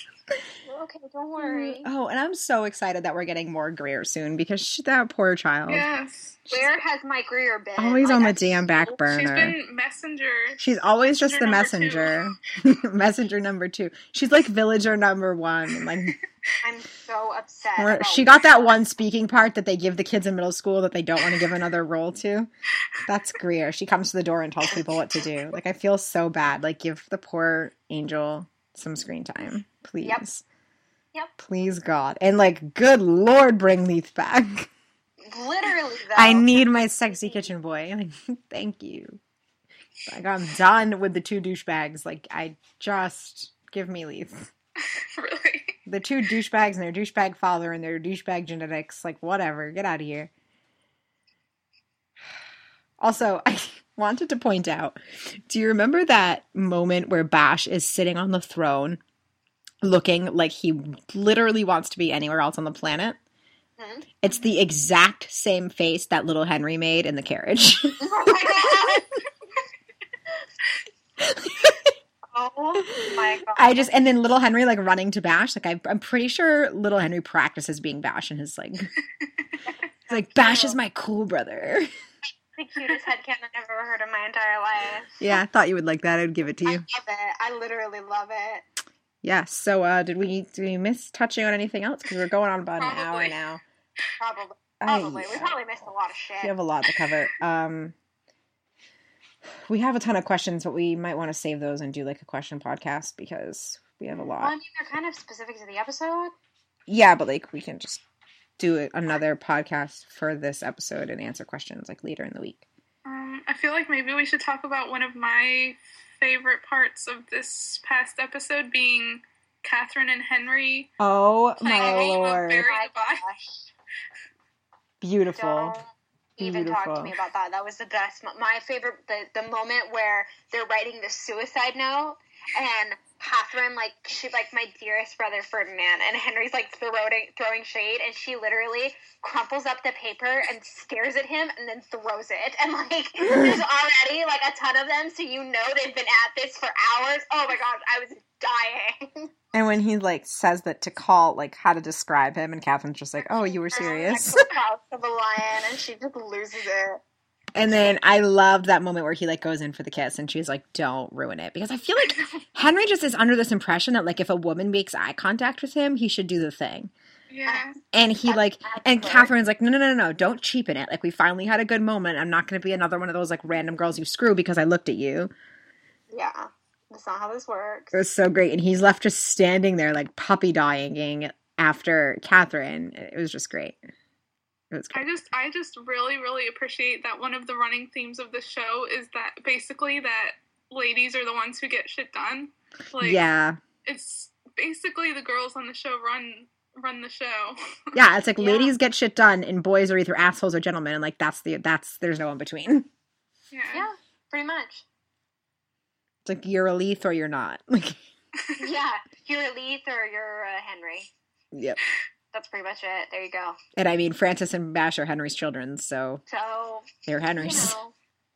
Okay, don't worry. Oh, and I'm so excited that we're getting more Greer soon because she, that poor child. Yes. Where has my Greer been? Always like, on the I- damn back burner. She's been messenger. She's always just the Messenger messenger. Messenger number two. She's like villager number one. Like, I'm so upset. where, about she got that Greer. one speaking part that they give the kids in middle school that they don't want to give another role to. That's Greer. She comes to the door and tells people what to do. Like, I feel so bad. Like, give the poor angel some screen time, please. Yep. Yep. Please, God. And, like, good Lord, bring Leith back. Literally, though. I need my sexy kitchen boy. Like, thank you. Like, I'm done with the two douchebags. Like, I just give me Leith. Really? The two douchebags and their douchebag father and their douchebag genetics. Like, whatever. Get out of here. Also, I wanted to point out, do you remember that moment where Bash is sitting on the throne looking like he literally wants to be anywhere else on the planet? Hmm? It's the exact same face that little Henry made in the carriage. Oh my god. Oh my god. I just, and then little Henry like running to Bash. Like, I, I'm pretty sure little Henry practices being Bash and his like, he's like, Bash is my cool brother. The cutest headcanon I've ever heard in my entire life. Yeah, I thought you would like that. I'd give it to I you. love it. I literally love it. Yes. So, uh, did we did we miss touching on anything else? Because we're going on about an hour Probably. now. Probably. I- Probably. We probably missed a lot of shit. We have a lot to cover. Um, we have a ton of questions, but we might want to save those and do like a question podcast because we have a lot. Well, I mean, they're kind of specific to the episode. Yeah, but like we can just do it, another podcast for this episode and answer questions like later in the week. Um, I feel like maybe we should talk about one of my favorite parts of this past episode being Catherine and Henry Oh playing my a game of lord. Very My Goodbye. gosh. Beautiful. Don't even talk Beautiful. to me about that. That was the best. mo- My favorite, the, the moment where they're writing the suicide note and Catherine, like, she, like, my dearest brother Ferdinand, and Henry's, like, throwing, throwing shade, and she literally crumples up the paper and stares at him and then throws it. And, like, there's already, like, a ton of them, so you know they've been at this for hours. Oh, my gosh, I was dying. And when he like says that to call like how to describe him, and Catherine's just like, "Oh, you were serious." Like, the house of a lion, and she just loses it. And then I loved that moment where he like goes in for the kiss and she's like, don't ruin it. Because I feel like Henry just is under this impression that like if a woman makes eye contact with him, he should do the thing. Yeah. And he like, and Catherine's like, no, no, no, no, no, don't cheapen it. Like we finally had a good moment. I'm not going to be another one of those like random girls you screw because I looked at you. Yeah. That's not how this works. It was so great. And he's left just standing there like puppy dying after Catherine. It was just great. It was great. I just, I just really, really appreciate that one of the running themes of the show is that basically that ladies are the ones who get shit done. Like, yeah. It's basically the girls on the show run run the show. Yeah, it's like Yeah. ladies get shit done and boys are either assholes or gentlemen, and like that's the that's there's no in between. Yeah. Yeah, pretty much. It's like you're a Leith or you're not. Like, Yeah, you're a Leith or you're a Henry. yep. That's pretty much it. There you go. And I mean, Francis and Bash are Henry's children, so So, they're you Henry's. know,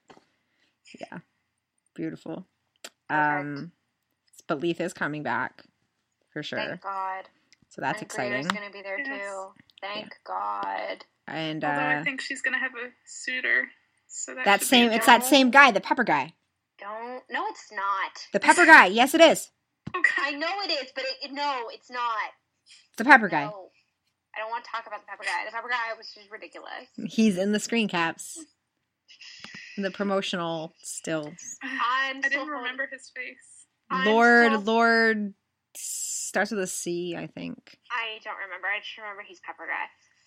Yeah, beautiful. Perfect. Um, but Leith is coming back for sure, thank God. so that's and Greer's exciting. going to be there Yes. too. Thank God. And Although uh, I think she's gonna have a suitor, so that that should same, be it's that Joe. same guy, the Pepper guy, Don't. No, it's not. the Pepper guy. Yes, it is. I know it is, but it, no, it's not. It's the Pepper guy. No. I don't want to talk about the Pepper guy. The Pepper guy was just ridiculous. He's in the screen caps, the promotional stills. I'm I still didn't remember his face. I'm Lord, still- Lord starts with a C, I think. I don't remember. I just remember he's Pepper guy.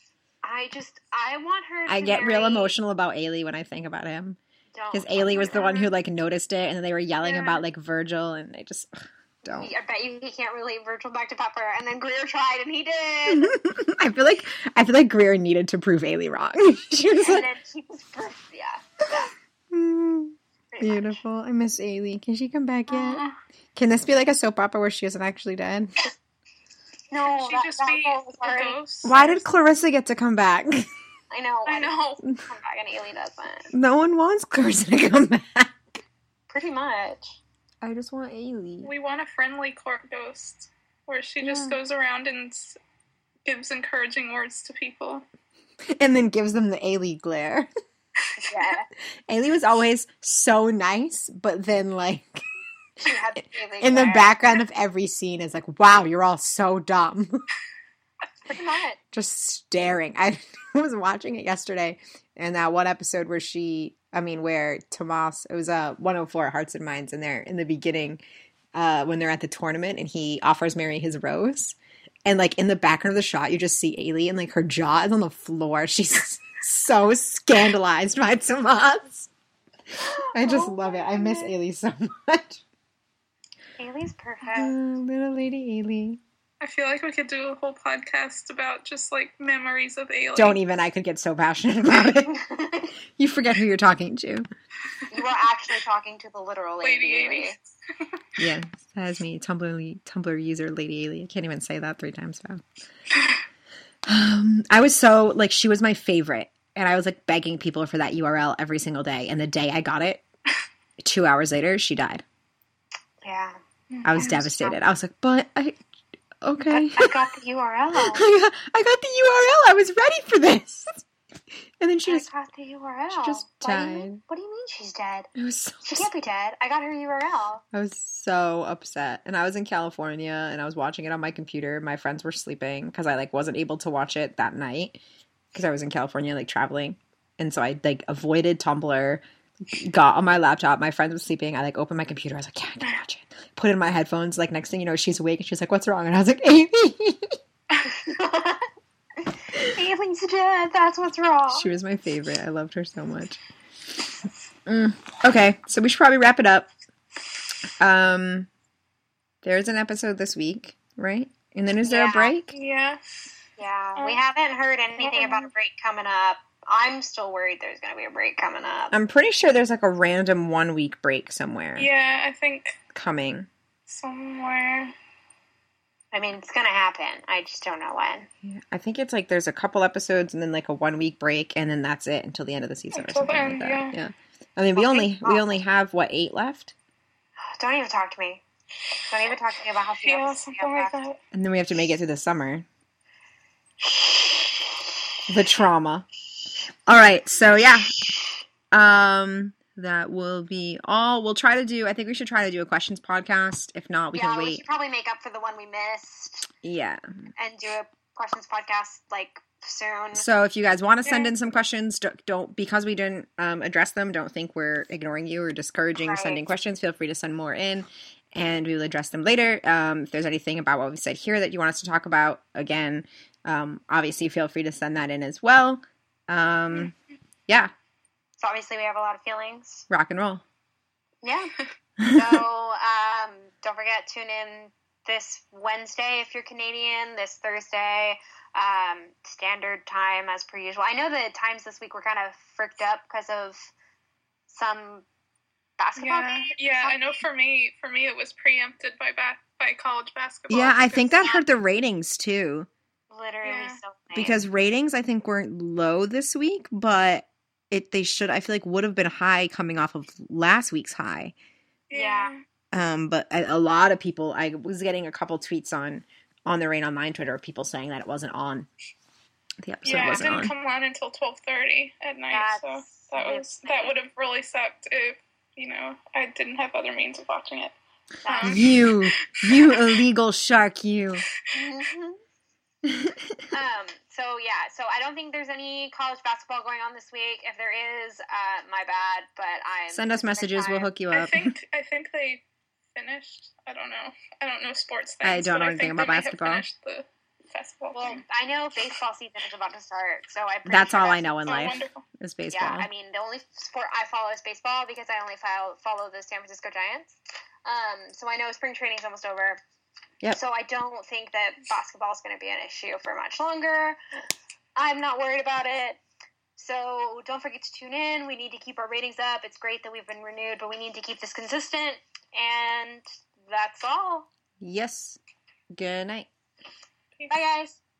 I just, I want her to I get real marry- emotional about Ailey when I think about him. Don't. Because Ailey was the one who, God. like, noticed it, and then they were yelling Yeah. about, like, Virgil, and I just, ugh, don't. I bet you he can't relate Virgil back to Pepper, and then Greer tried, and he did. I feel like, I feel like Greer needed to prove Ailey wrong. She was and like, then he was, yeah, yeah, mm, pretty much. beautiful. I miss Ailey. Can she come back yet? Uh, Can this be like a soap opera where she isn't actually dead? No, she that, just that be role was a already- ghost. Why did Clarissa get to come back? I know. I know. Come back, and Ailey doesn't. No one wants Clarissa to come back. Pretty much. I just want Ailey. We want a friendly court ghost where she just Yeah. goes around and s- gives encouraging words to people. And then gives them the Ailey glare. Yeah. Ailey was always so nice, but then, like, She had the Ailey in the glare. background of every scene is like, wow, you're all so dumb. Pretty much. Just staring. I was watching it yesterday, and that one episode where she, I mean, where Tomas, it was uh, one oh four Hearts and Minds, and they're in the beginning, uh, when they're at the tournament, and he offers Mary his rose. And, like, in the background of the shot, you just see Ailey, and, like, her jaw is on the floor. She's so scandalized by Tomas. I just Oh love it. my I miss goodness. Ailey so much. Ailey's perfect. Uh, little lady Ailey. I feel like we could do a whole podcast about just like memories of Ailey. Don't even. I could get so passionate about it. You forget who you're talking to. You are actually talking to the literal Lady, Lady Ailey. Yeah, that's me. Tumblr Tumblr user Lady Ailey. I can't even say that three times fast. Um, I was so like she was my favorite, and I was like begging people for that U R L every single day. And the day I got it, two hours later, she died. Yeah. I was devastated. I was like, but I okay. But I got the U R L. I got, I got the U R L. I was ready for this. And then she I just, got the U R L. she just Why do you died. mean- what do you mean she's dead? it was so She can't be dead. I got her U R L. I was so upset. And I was in California and I was watching it on my computer. My friends were sleeping because I like wasn't able to watch it that night because I was in California like traveling. And so I like avoided Tumblr, got on my laptop. My friend was sleeping. I like opened my computer. I was like, yeah, I can watch it. Put in my headphones. Like next thing you know, she's awake and she's like, what's wrong? And I was like, Amy. Ailey's dead. That's what's wrong. She was my favorite. I loved her so much. Mm. Okay, so we should probably wrap it up. Um, there's an episode this week, right? And then is there a Yeah. break? Yeah. Yeah, we haven't heard anything about a break coming up. I'm still worried there's going to be a break coming up. I'm pretty sure there's like a random one week break somewhere Yeah, I think coming. somewhere. I mean, it's going to happen. I just don't know when. Yeah, I think it's like there's a couple episodes and then like a one week break and then that's it until the end of the season or Until something then, like that. yeah. Yeah. I mean, we Well, only thank we God. only have what eight left, Don't even talk to me. Don't even talk to me about how few Yeah, episodes we something have like left. that. and then we have to make it through the summer. The trauma. All right, so yeah, Um, that will be all. We'll try to do, I think we should try to do a questions podcast. If not, we yeah, can we wait. should probably make up for the one we missed Yeah. and do a questions podcast, like, soon. So if you guys want to send Yeah. in some questions, don't, don't because we didn't um, address them, don't think we're ignoring you or discouraging Right. sending questions. Feel free to send more in, and we will address them later. Um, if there's anything about what we said here that you want us to talk about, again, um, obviously feel free to send that in as well. Um, yeah, So obviously we have a lot of feelings. rock and roll. Yeah. So um, don't forget, tune in this Wednesday if you're Canadian, this Thursday, um, standard time as per usual. I know the times this week were kind of fricked up because of some basketball Yeah, games. yeah. I know for me, for me, it was preempted by ba- by college basketball. Yeah, I think because- that hurt the ratings too. Literally Yeah. so lame. Because ratings, I think, weren't low this week, but it they should, I feel like, would have been high coming off of last week's high. Yeah. Um, but a, a lot of people, I was getting a couple tweets on on the Rain Online Twitter of people saying that it wasn't on. The episode Yeah, it wasn't didn't on. come on until twelve thirty at night, so That's that was insane. that would have really sucked if you know I didn't have other means of watching it. Um, You, you illegal shark, you. Mhm. um, so yeah, so I don't think there's any college basketball going on this week. If there is, uh, my bad, but I'm Send us messages, we'll hook you I up. think I think they finished. I don't know. I don't know sports things. I don't but know I anything think about they may have basketball. finished the festival. Well, thing. I know baseball season is about to start, so I. That's all I know in Oh, life wonderful. is baseball. Yeah, I mean the only sport I follow is baseball because I only follow follow the San Francisco Giants. Um, so I know spring training's almost over. Yep. So I don't think that basketball is going to be an issue for much longer. I'm not worried about it. So don't forget to tune in. We need to keep our ratings up. It's great that we've been renewed, but we need to keep this consistent. And that's all. Yes. Good night. Bye, guys.